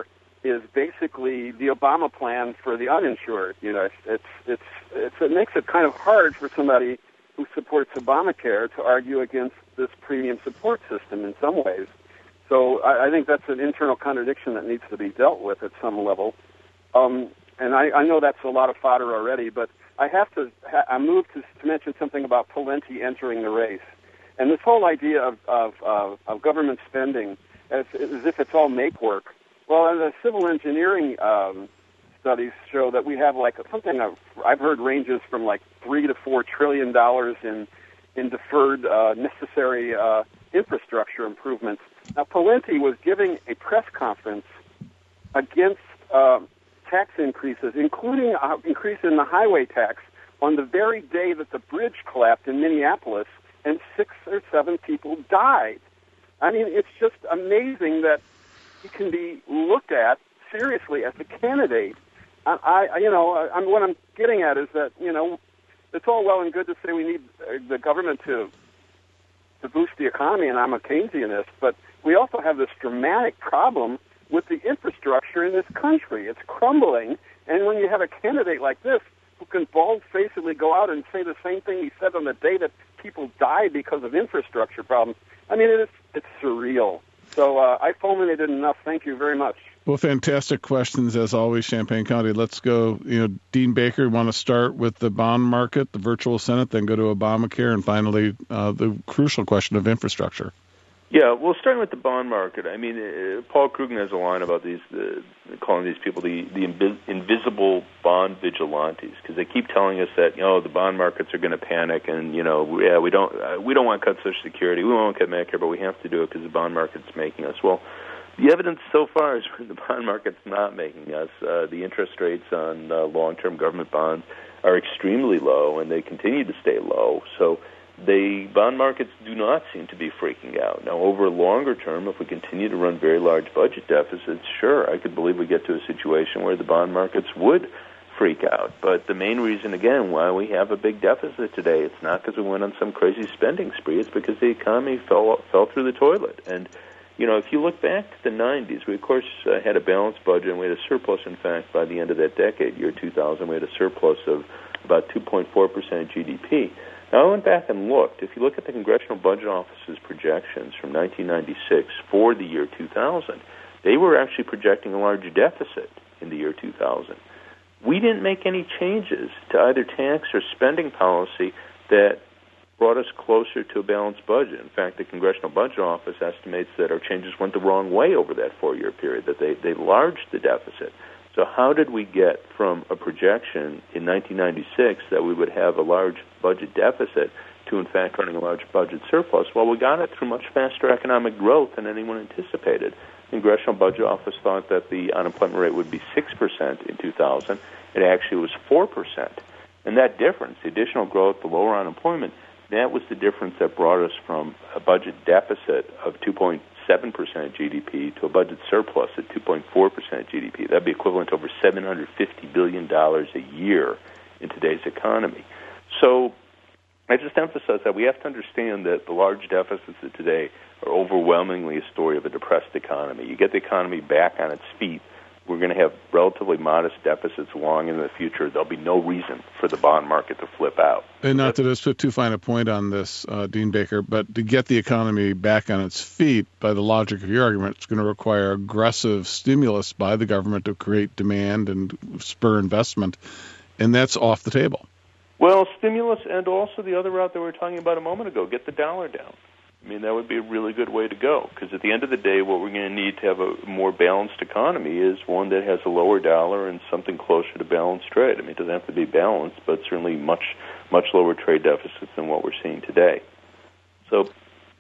is basically the Obama plan for the uninsured. You know, it's, it's, it's, it's, it makes it kind of hard for somebody who supports Obamacare to argue against this premium support system in some ways. So I, I think that's an internal contradiction that needs to be dealt with at some level. Um, and I, I know that's a lot of fodder already, but I have to, I moved to, to mention something about Pawlenty entering the race. And this whole idea of, of, of, of government spending as, as if it's all make work. Well, the civil engineering um, studies show that we have like something I've, I've heard ranges from like three to four trillion dollars in in deferred uh, necessary uh, infrastructure improvements. Now, Pawlenty was giving a press conference against uh, tax increases, including an increase in the highway tax, on the very day that the bridge collapsed in Minneapolis, and six or seven people died. I mean, it's just amazing that he can be looked at seriously as a candidate. I, I you know, I, what I'm getting at is that, you know, it's all well and good to say we need the government to to boost the economy, and I'm a Keynesianist, but we also have this dramatic problem with the infrastructure in this country. It's crumbling, and when you have a candidate like this who can bald-facedly go out and say the same thing he said on the day that people died because of infrastructure problems, I mean, it is, it's surreal. So uh, I fulminated enough. Thank you very much. Well, fantastic questions as always, Champaign County. Let's go. You know, Dean Baker, you want to start with the bond market, the virtual Senate, then go to Obamacare, and finally uh, the crucial question of infrastructure. Yeah, well, starting with the bond market, I mean, uh, Paul Krugman has a line about these, uh, calling these people the, the invi- invisible bond vigilantes, because they keep telling us that, you know, the bond markets are going to panic, and, you know, yeah, we don't uh, we don't want to cut Social Security, we won't cut Medicare, but we have to do it because the bond market's making us. Well, the evidence so far is the bond market's not making us. Uh, the interest rates on uh, long-term government bonds are extremely low, and they continue to stay low. So the bond markets do not seem to be freaking out. Now, over a longer term, if we continue to run very large budget deficits, sure, I could believe we get to a situation where the bond markets would freak out. But the main reason, again, why we have a big deficit today, it's not because we went on some crazy spending spree. It's because the economy fell fell through the toilet. And you know, if you look back to the nineties, we, of course, uh, had a balanced budget, and we had a surplus, in fact, by the end of that decade, year two thousand, we had a surplus of about two point four percent of G D P. Now, I went back and looked. If you look at the Congressional Budget Office's projections from nineteen ninety-six for the year two thousand, they were actually projecting a large deficit in the year two thousand. We didn't make any changes to either tax or spending policy that brought us closer to a balanced budget. In fact, the Congressional Budget Office estimates that our changes went the wrong way over that four-year period, that they, they enlarged the deficit. So how did we get from a projection in nineteen ninety-six that we would have a large budget deficit to, in fact, running a large budget surplus? Well, we got it through much faster economic growth than anyone anticipated. The Congressional Budget Office thought that the unemployment rate would be six percent in two thousand. It actually was four percent. And that difference, the additional growth, the lower unemployment, that was the difference that brought us from a budget deficit of two point seven percent of G D P to a budget surplus at two point four percent of G D P. That would be equivalent to over seven hundred fifty billion dollars a year in today's economy. So I just emphasize that we have to understand that the large deficits of today are overwhelmingly a story of a depressed economy. You get the economy back on its feet, we're going to have relatively modest deficits long into the future. There'll be no reason for the bond market to flip out. And not to just put too fine a point on this, uh, Dean Baker, but to get the economy back on its feet, by the logic of your argument, it's going to require aggressive stimulus by the government to create demand and spur investment, and that's off the table. Well, stimulus and also the other route that we were talking about a moment ago, get the dollar down. I mean, that would be a really good way to go, because at the end of the day, what we're going to need to have a more balanced economy is one that has a lower dollar and something closer to balanced trade. I mean, it doesn't have to be balanced, but certainly much, much lower trade deficits than what we're seeing today. So,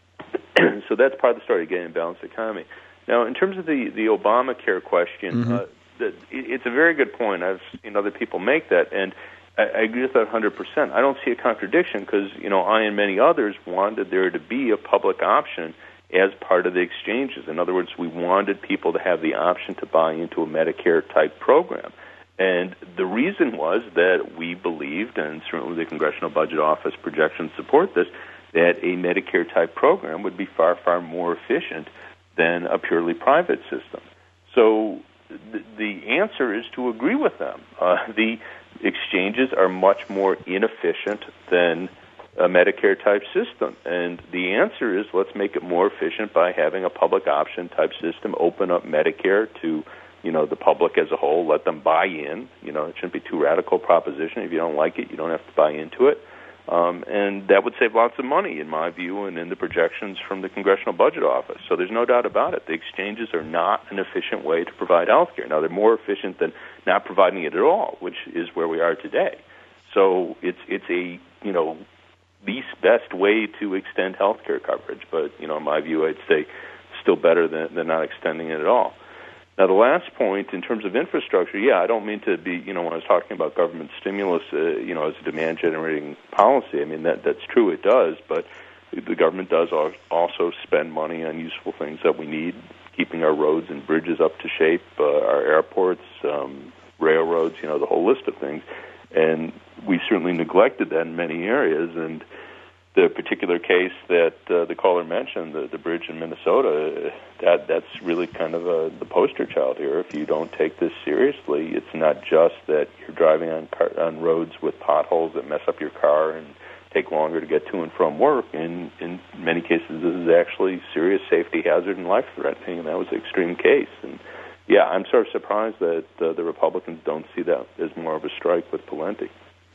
so that's part of the story, getting a balanced economy. Now, in terms of the, the Obamacare question, mm-hmm. uh, the, it's a very good point. I've seen other people make that, and I agree with that one hundred percent. I don't see a contradiction because, you know, I and many others wanted there to be a public option as part of the exchanges. In other words, we wanted people to have the option to buy into a Medicare-type program. And the reason was that we believed, and certainly the Congressional Budget Office projections support this, that a Medicare-type program would be far, far more efficient than a purely private system. So the, the answer is to agree with them. Uh, the exchanges are much more inefficient than a Medicare-type system. And the answer is let's make it more efficient by having a public option-type system, open up Medicare to, you know, the public as a whole, let them buy in. You know, it shouldn't be too radical proposition. If you don't like it, you don't have to buy into it. Um, and that would save lots of money, in my view, and in the projections from the Congressional Budget Office. So there's no doubt about it. The exchanges are not an efficient way to provide health care. Now, they're more efficient than not providing it at all, which is where we are today. So it's it's a, you know, least best way to extend health care coverage. But, you know, in my view, I'd say still better than, than not extending it at all. Now, the last point, in terms of infrastructure, yeah, I don't mean to be, you know, when I was talking about government stimulus, uh, you know, as a demand-generating policy, I mean, that that's true, it does, but the government does also spend money on useful things that we need, keeping our roads and bridges up to shape, uh, our airports, um, railroads, you know, the whole list of things. And we certainly neglected that in many areas, and the particular case that uh, the caller mentioned, the, the bridge in Minnesota, that that's really kind of a, the poster child here. If you don't take this seriously, it's not just that you're driving on car, on roads with potholes that mess up your car and take longer to get to and from work. In in many cases, this is actually serious safety hazard and life threatening, and that was an extreme case. And yeah, I'm sort of surprised that uh, the Republicans don't see that as more of a strike with Pawlenty.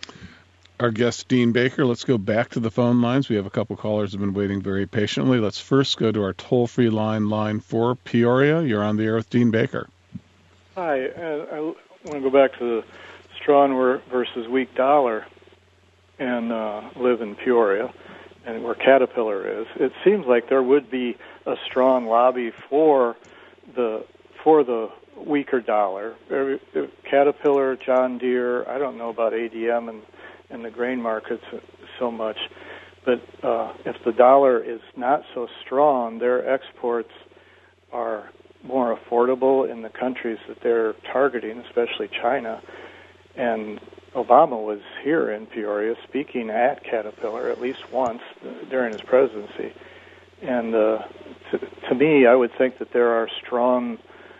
Our guest, Dean Baker. Let's go back to the phone lines. We have a couple callers who have been waiting very patiently. Let's first go to our toll-free line, line four, Peoria. You're on the air with Dean Baker. Hi. Uh, I want to go back to the strong versus weak dollar and uh, live in Peoria, and where Caterpillar is. It seems like there would be a strong lobby for the for the weaker dollar. Caterpillar, John Deere, I don't know about A D M and in the grain markets so much, but uh, if the dollar is not so strong, their exports are more affordable in the countries that they're targeting, especially China. And Obama was here in Peoria speaking at Caterpillar at least once during his presidency. And uh, to, to me, I would think that there are strong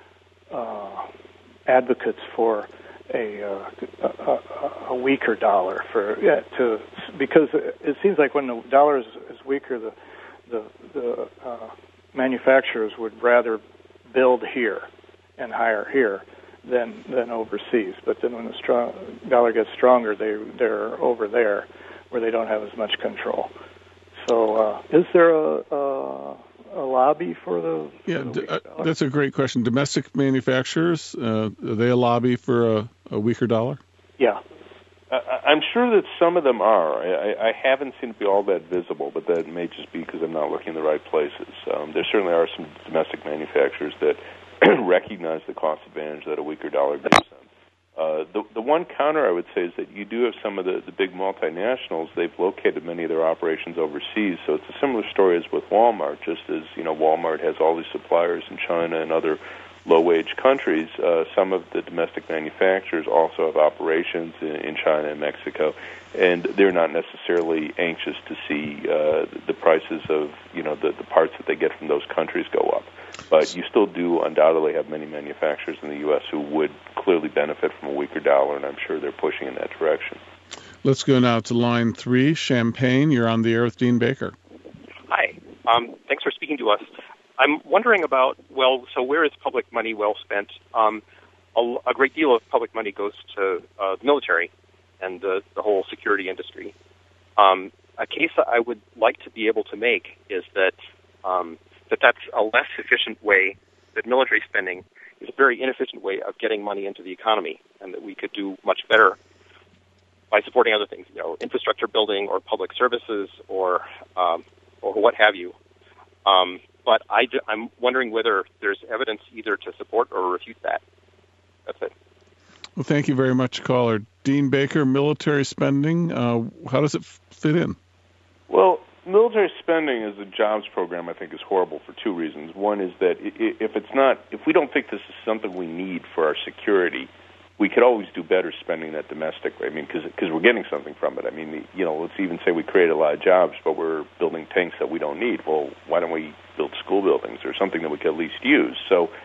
uh, advocates for A, uh, a a weaker dollar for yeah, to because it seems like when the dollar is, is weaker, the the, the uh, manufacturers would rather build here and hire here than than overseas. But then when the strong dollar gets stronger, they they're over there where they don't have as much control. So uh, is there a, a a lobby for the for yeah the d- uh, that's a great question. Domestic manufacturers, uh, are they a lobby for a, a weaker dollar? Yeah. Uh, I'm sure that some of them are. I, I haven't seen it be all that visible, but that may just be because I'm not looking in the right places. Um, there certainly are some domestic manufacturers that recognize the cost advantage that a weaker dollar gives them. Uh, the, the one counter I would say is that you do have some of the, the big multinationals. They've located many of their operations overseas, so it's a similar story as with Walmart. Just as, you know, Walmart has all these suppliers in China and other low-wage countries, uh, some of the domestic manufacturers also have operations in, in China and Mexico, and they're not necessarily anxious to see uh, the prices of, you know, the, the parts that they get from those countries go up. But you still do undoubtedly have many manufacturers in the U S who would clearly benefit from a weaker dollar, and I'm sure they're pushing in that direction. Let's go now to line three, Champaign. You're on the air with Dean Baker. Hi. Um, thanks for speaking to us. I'm wondering about, well, so where is public money well spent? Um, a, a great deal of public money goes to uh, the military and the, the whole security industry. Um, a case that I would like to be able to make is that um, that that's a less efficient way, that military spending is a very inefficient way of getting money into the economy, and that we could do much better by supporting other things, you know, infrastructure building or public services or um, or what have you. Um, but I, I'm wondering whether there's evidence either to support or refute that. That's it. Well, thank you very much, caller. Dean Baker, military spending, uh, how does it fit in? Well, military spending as a jobs program, I think, is horrible for two reasons. One is that if it's not, if we don't think this is something we need for our security, we could always do better spending that domestically. I mean, because we're getting something from it. I mean, you know, let's even say we create a lot of jobs, but we're building tanks that we don't need. Well, why don't we build school buildings or something that we could at least use? So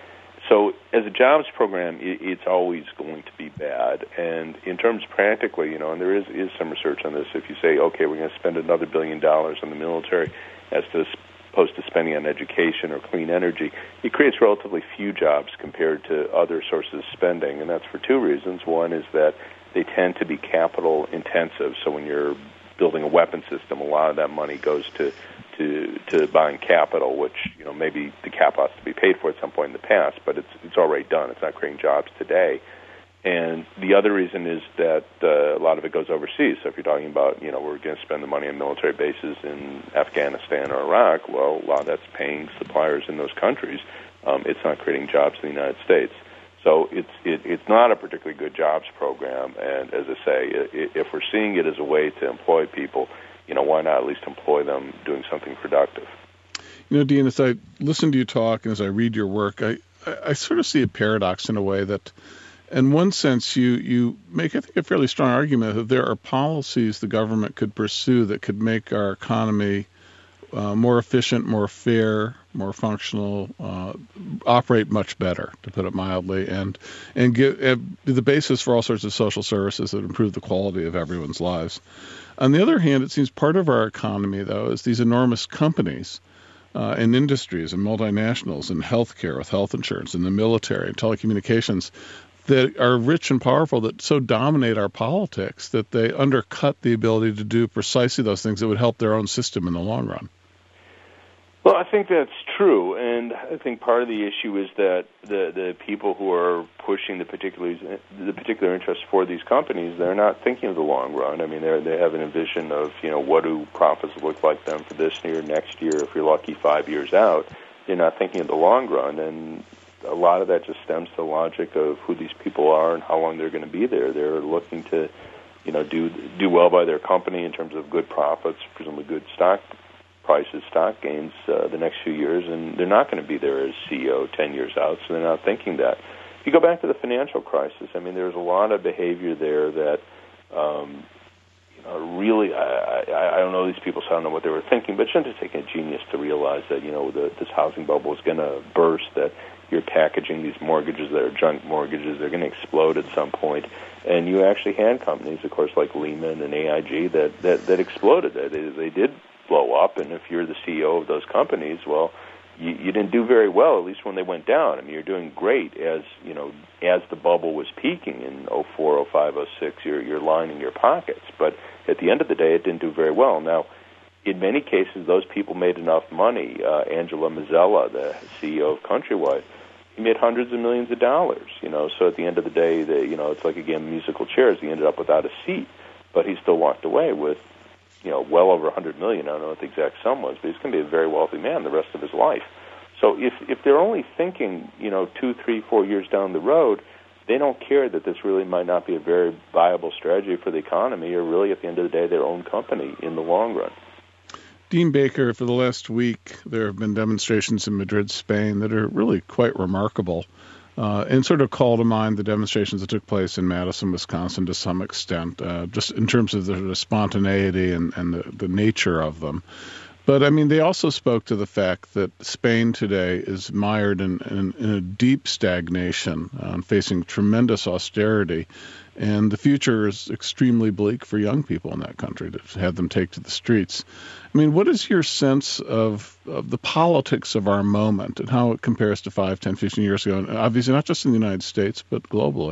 So as a jobs program, it, it's always going to be bad. And in terms practically, you know, and there is, is some research on this, if you say, okay, we're going to spend another billion dollars on the military as to opposed to spending on education or clean energy, it creates relatively few jobs compared to other sources of spending. And that's for two reasons. One is that they tend to be capital intensive. So when you're building a weapon system, a lot of that money goes to to to buying capital, which, you know, maybe the capital has to be paid for at some point in the past, but it's it's already done. It's not creating jobs today. And the other reason is that uh, a lot of it goes overseas. So if you're talking about, you know, we're going to spend the money on military bases in Afghanistan or Iraq, well, a lot of that's paying suppliers in those countries. Um, it's not creating jobs in the United States. So it's it, it's not a particularly good jobs program. And as I say, if we're seeing it as a way to employ people, you know, why not at least employ them doing something productive? You know, Dean, as I listen to you talk and as I read your work, I, I, I sort of see a paradox in a way that, in one sense, you, you make, I think, a fairly strong argument that there are policies the government could pursue that could make our economy uh, more efficient, more fair, more functional, uh, operate much better, to put it mildly, and and give, uh, be the basis for all sorts of social services that improve the quality of everyone's lives. On the other hand, it seems part of our economy, though, is these enormous companies uh, and industries and multinationals and healthcare with health insurance and the military and telecommunications that are rich and powerful, that so dominate our politics that they undercut the ability to do precisely those things that would help their own system in the long run. Well, I think that's true, and I think part of the issue is that the the people who are pushing the particular the particular interests for these companies, they're not thinking of the long run. I mean, they they have a vision of, you know, what do profits look like them for this year, next year, if you're lucky, five years out. They're not thinking of the long run, and a lot of that just stems to the logic of who these people are and how long they're going to be there. They're looking to, you know, do do well by their company in terms of good profits, presumably good stock prices, stock gains uh, the next few years, and they're not going to be there as C E O ten years out, so they're not thinking that. If you go back to the financial crisis, I mean, there's a lot of behavior there that, um, you know, really, I, I, I don't know these people, so I don't know what they were thinking, but it shouldn't have taken a genius to realize that, you know, the, this housing bubble is going to burst, that you're packaging these mortgages that are junk mortgages, they're going to explode at some point. And you actually had companies, of course, like Lehman and A I G that, that, that exploded. They, they did blow up, and if you're the C E O of those companies, well, you, you didn't do very well, at least when they went down. I mean, you're doing great as, you know, as the bubble was peaking in oh four, oh five, oh six, you're, you're lining your pockets. But at the end of the day, it didn't do very well. Now, in many cases, those people made enough money. Uh, Angela Mazzella, the C E O of Countrywide, he made hundreds of millions of dollars, you know, so at the end of the day, they, you know, it's like a game of musical chairs. He ended up without a seat, but he still walked away with, you know, well over one hundred million dollars. I don't know what the exact sum was, but he's going to be a very wealthy man the rest of his life. So if if they're only thinking, you know, two, three, four years down the road, they don't care that this really might not be a very viable strategy for the economy, or really, at the end of the day, their own company in the long run. Dean Baker, for the last week, there have been demonstrations in Madrid, Spain, that are really quite remarkable, uh, and sort of call to mind the demonstrations that took place in Madison, Wisconsin, to some extent, uh, just in terms of the, the spontaneity and, and the, the nature of them. But, I mean, they also spoke to the fact that Spain today is mired in, in, in a deep stagnation, uh, facing tremendous austerity, and the future is extremely bleak for young people in that country to have them take to the streets. I mean, what is your sense of, of the politics of our moment and how it compares to five, ten, fifteen years ago, and obviously not just in the United States, but globally?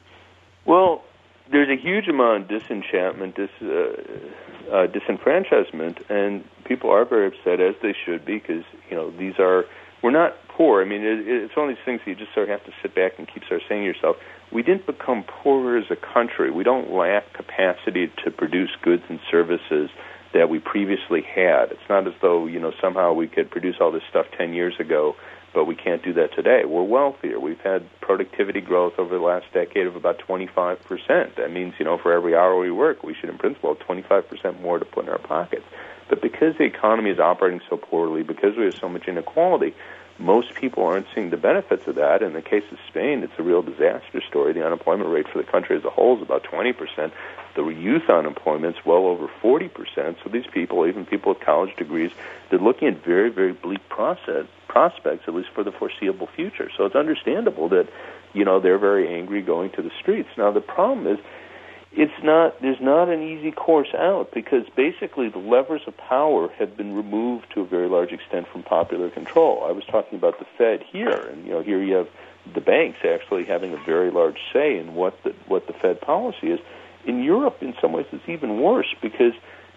Well, there's a huge amount of disenchantment, dis, uh, uh, disenfranchisement, and people are very upset, as they should be, because, you know, these are, we're not poor. I mean, it, it's one of these things that you just sort of have to sit back and keep sort of saying to yourself, we didn't become poorer as a country. We don't lack capacity to produce goods and services that we previously had. It's not as though, you know, somehow we could produce all this stuff ten years ago, but we can't do that today. We're wealthier. We've had productivity growth over the last decade of about twenty-five percent. That means, you know, for every hour we work, we should, in principle, have twenty-five percent more to put in our pockets. But because the economy is operating so poorly, because we have so much inequality, most people aren't seeing the benefits of that. In the case of Spain, it's a real disaster story. The unemployment rate for the country as a whole is about twenty percent. The youth unemployment is well over forty percent. So these people, even people with college degrees, they're looking at very, very bleak process, prospects, at least for the foreseeable future. So it's understandable that, you know, they're very angry going to the streets. Now, the problem is, it's not, there's not an easy course out, because basically the levers of power have been removed to a very large extent from popular control. I was talking about the Fed here, and, you know, here you have the banks actually having a very large say in what the, what the Fed policy is. In Europe, in some ways, it's even worse, because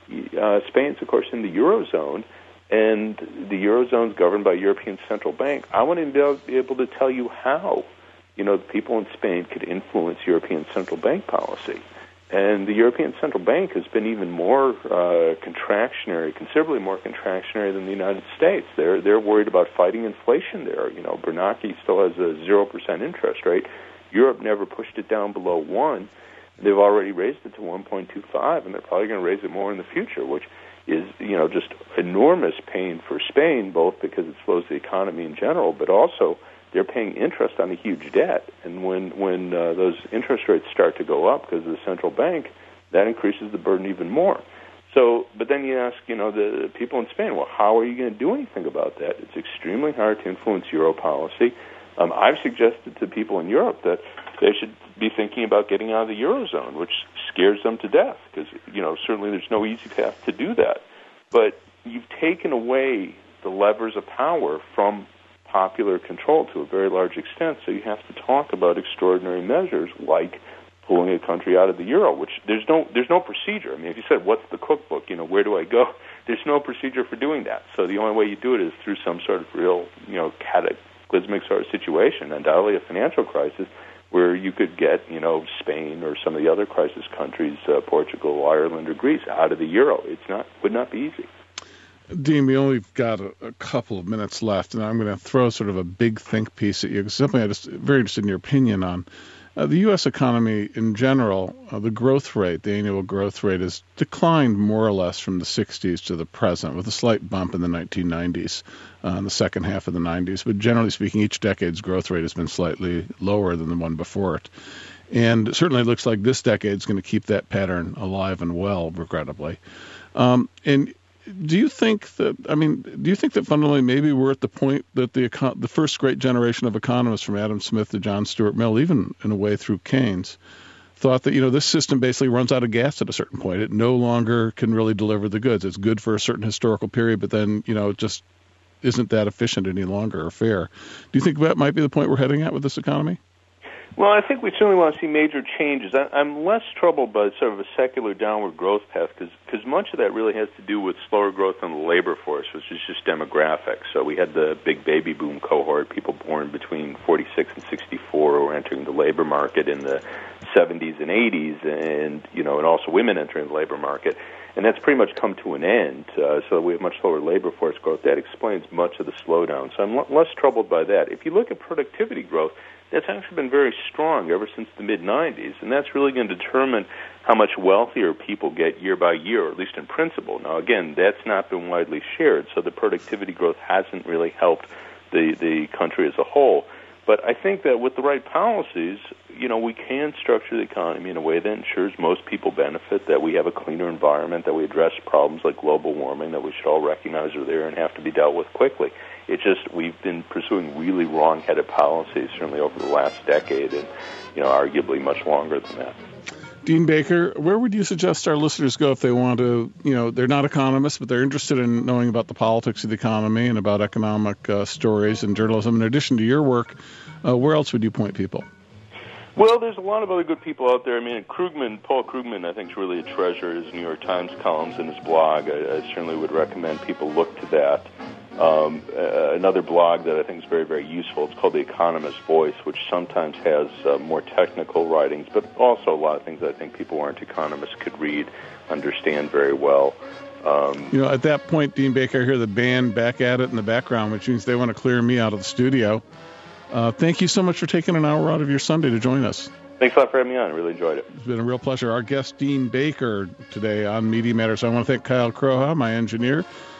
uh, Spain's, of course, in the Eurozone, and the Eurozone is governed by European Central Bank. I want to be able to tell you how, you know, the people in Spain could influence European Central Bank policy. And the European Central Bank has been even more uh, contractionary, considerably more contractionary than the United States. They're they're worried about fighting inflation there. You know, Bernanke still has a zero percent interest rate. Europe never pushed it down below one. They've already raised it to one point two five, and they're probably going to raise it more in the future, which is, you know, just enormous pain for Spain, both because it slows the economy in general, but also they're paying interest on a huge debt. And when, when uh, those interest rates start to go up because of the central bank, that increases the burden even more. So, but then you ask, you know, the people in Spain, well, how are you going to do anything about that? It's extremely hard to influence Euro policy. Um, I've suggested to people in Europe that they should be thinking about getting out of the Eurozone, which scares them to death, because, you know, certainly there's no easy path to do that. But you've taken away the levers of power from popular control to a very large extent, so you have to talk about extraordinary measures like pulling a country out of the euro, which there's no there's no procedure. I mean, if you said, what's the cookbook, you know, where do I go? There's no procedure for doing that. So the only way you do it is through some sort of real, you know, cataclysmic sort of situation, undoubtedly a financial crisis, where you could get, you know, Spain or some of the other crisis countries, uh, Portugal, Ireland, or Greece, out of the euro. It's not would not be easy. Dean, we only got a, a couple of minutes left, and I'm going to throw sort of a big think piece at you, because something I'm just very interested in your opinion on. Uh, the U S economy in general, uh, the growth rate, the annual growth rate, has declined more or less from the sixties to the present, with a slight bump in the nineteen nineties, uh, in the second half of the nineties. But generally speaking, each decade's growth rate has been slightly lower than the one before it. And certainly it looks like this decade is going to keep that pattern alive and well, regrettably. Um, and do you think that, I mean, do you think that fundamentally maybe we're at the point that the econ- the first great generation of economists, from Adam Smith to John Stuart Mill, even in a way through Keynes, thought that, you know, this system basically runs out of gas at a certain point. It no longer can really deliver the goods. It's good for a certain historical period, but then, you know, it just isn't that efficient any longer or fair. Do you think that might be the point we're heading at with this economy? Well, I think we certainly want to see major changes. I, I'm less troubled by sort of a secular downward growth path, because much of that really has to do with slower growth in the labor force, which is just demographics. So we had the big baby boom cohort, people born between forty-six and sixty-four, who were entering the labor market in the seventies and eighties, and, you know, and also women entering the labor market. And that's pretty much come to an end, uh, so we have much lower labor force growth. That explains much of the slowdown. So I'm l- less troubled by that. If you look at productivity growth, that's actually been very strong ever since the mid nineties, and that's really going to determine how much wealthier people get year by year, or at least in principle. Now, again, that's not been widely shared, so the productivity growth hasn't really helped the, the country as a whole. But I think that with the right policies, you know, we can structure the economy in a way that ensures most people benefit, that we have a cleaner environment, that we address problems like global warming that we should all recognize are there and have to be dealt with quickly. It's just we've been pursuing really wrong-headed policies, certainly over the last decade, and, you know, arguably much longer than that. Dean Baker, where would you suggest our listeners go if they want to, you know, they're not economists, but they're interested in knowing about the politics of the economy and about economic uh, stories and journalism? In addition to your work, uh, where else would you point people? Well, there's a lot of other good people out there. I mean, Krugman, Paul Krugman, I think, is really a treasure. His New York Times columns and his blog, I, I certainly would recommend people look to that. Um, uh, another blog that I think is very, very useful, it's called The Economist's Voice, which sometimes has uh, more technical writings, but also a lot of things that I think people who aren't economists could read, understand very well. Um, you know, at that point, Dean Baker, I hear the band back at it in the background, which means they want to clear me out of the studio. Uh, thank you so much for taking an hour out of your Sunday to join us. Thanks a lot for having me on. I really enjoyed it. It's been a real pleasure. Our guest, Dean Baker, today on Media Matters. I want to thank Kyle Croha, my engineer.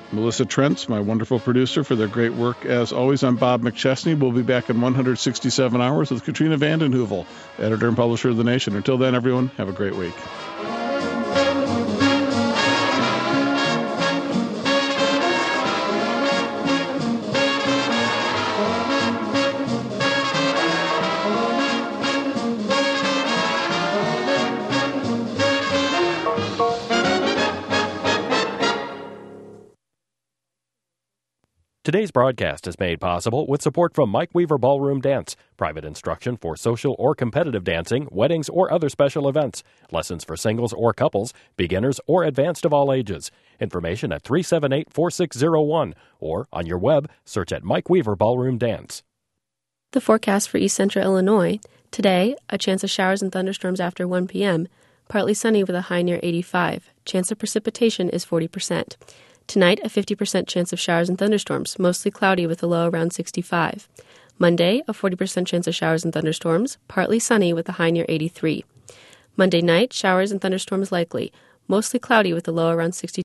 Melissa Trentz, my wonderful producer, for their great work. As always, I'm Bob McChesney. We'll be back in one hundred sixty-seven hours with Katrina vanden Heuvel, editor and publisher of The Nation. Until then, everyone, have a great week. Today's broadcast is made possible with support from Mike Weaver Ballroom Dance, private instruction for social or competitive dancing, weddings, or other special events, lessons for singles or couples, beginners or advanced of all ages. Information at three seven eight, four six zero one or on your web, search at Mike Weaver Ballroom Dance. The forecast for East Central Illinois. Today, a chance of showers and thunderstorms after one p.m., partly sunny with a high near eighty-five. Chance of precipitation is forty percent. Tonight, a fifty percent chance of showers and thunderstorms, mostly cloudy with a low around sixty-five. Monday, a forty percent chance of showers and thunderstorms, partly sunny with a high near eighty-three. Monday night, showers and thunderstorms likely, mostly cloudy with a low around sixty-two.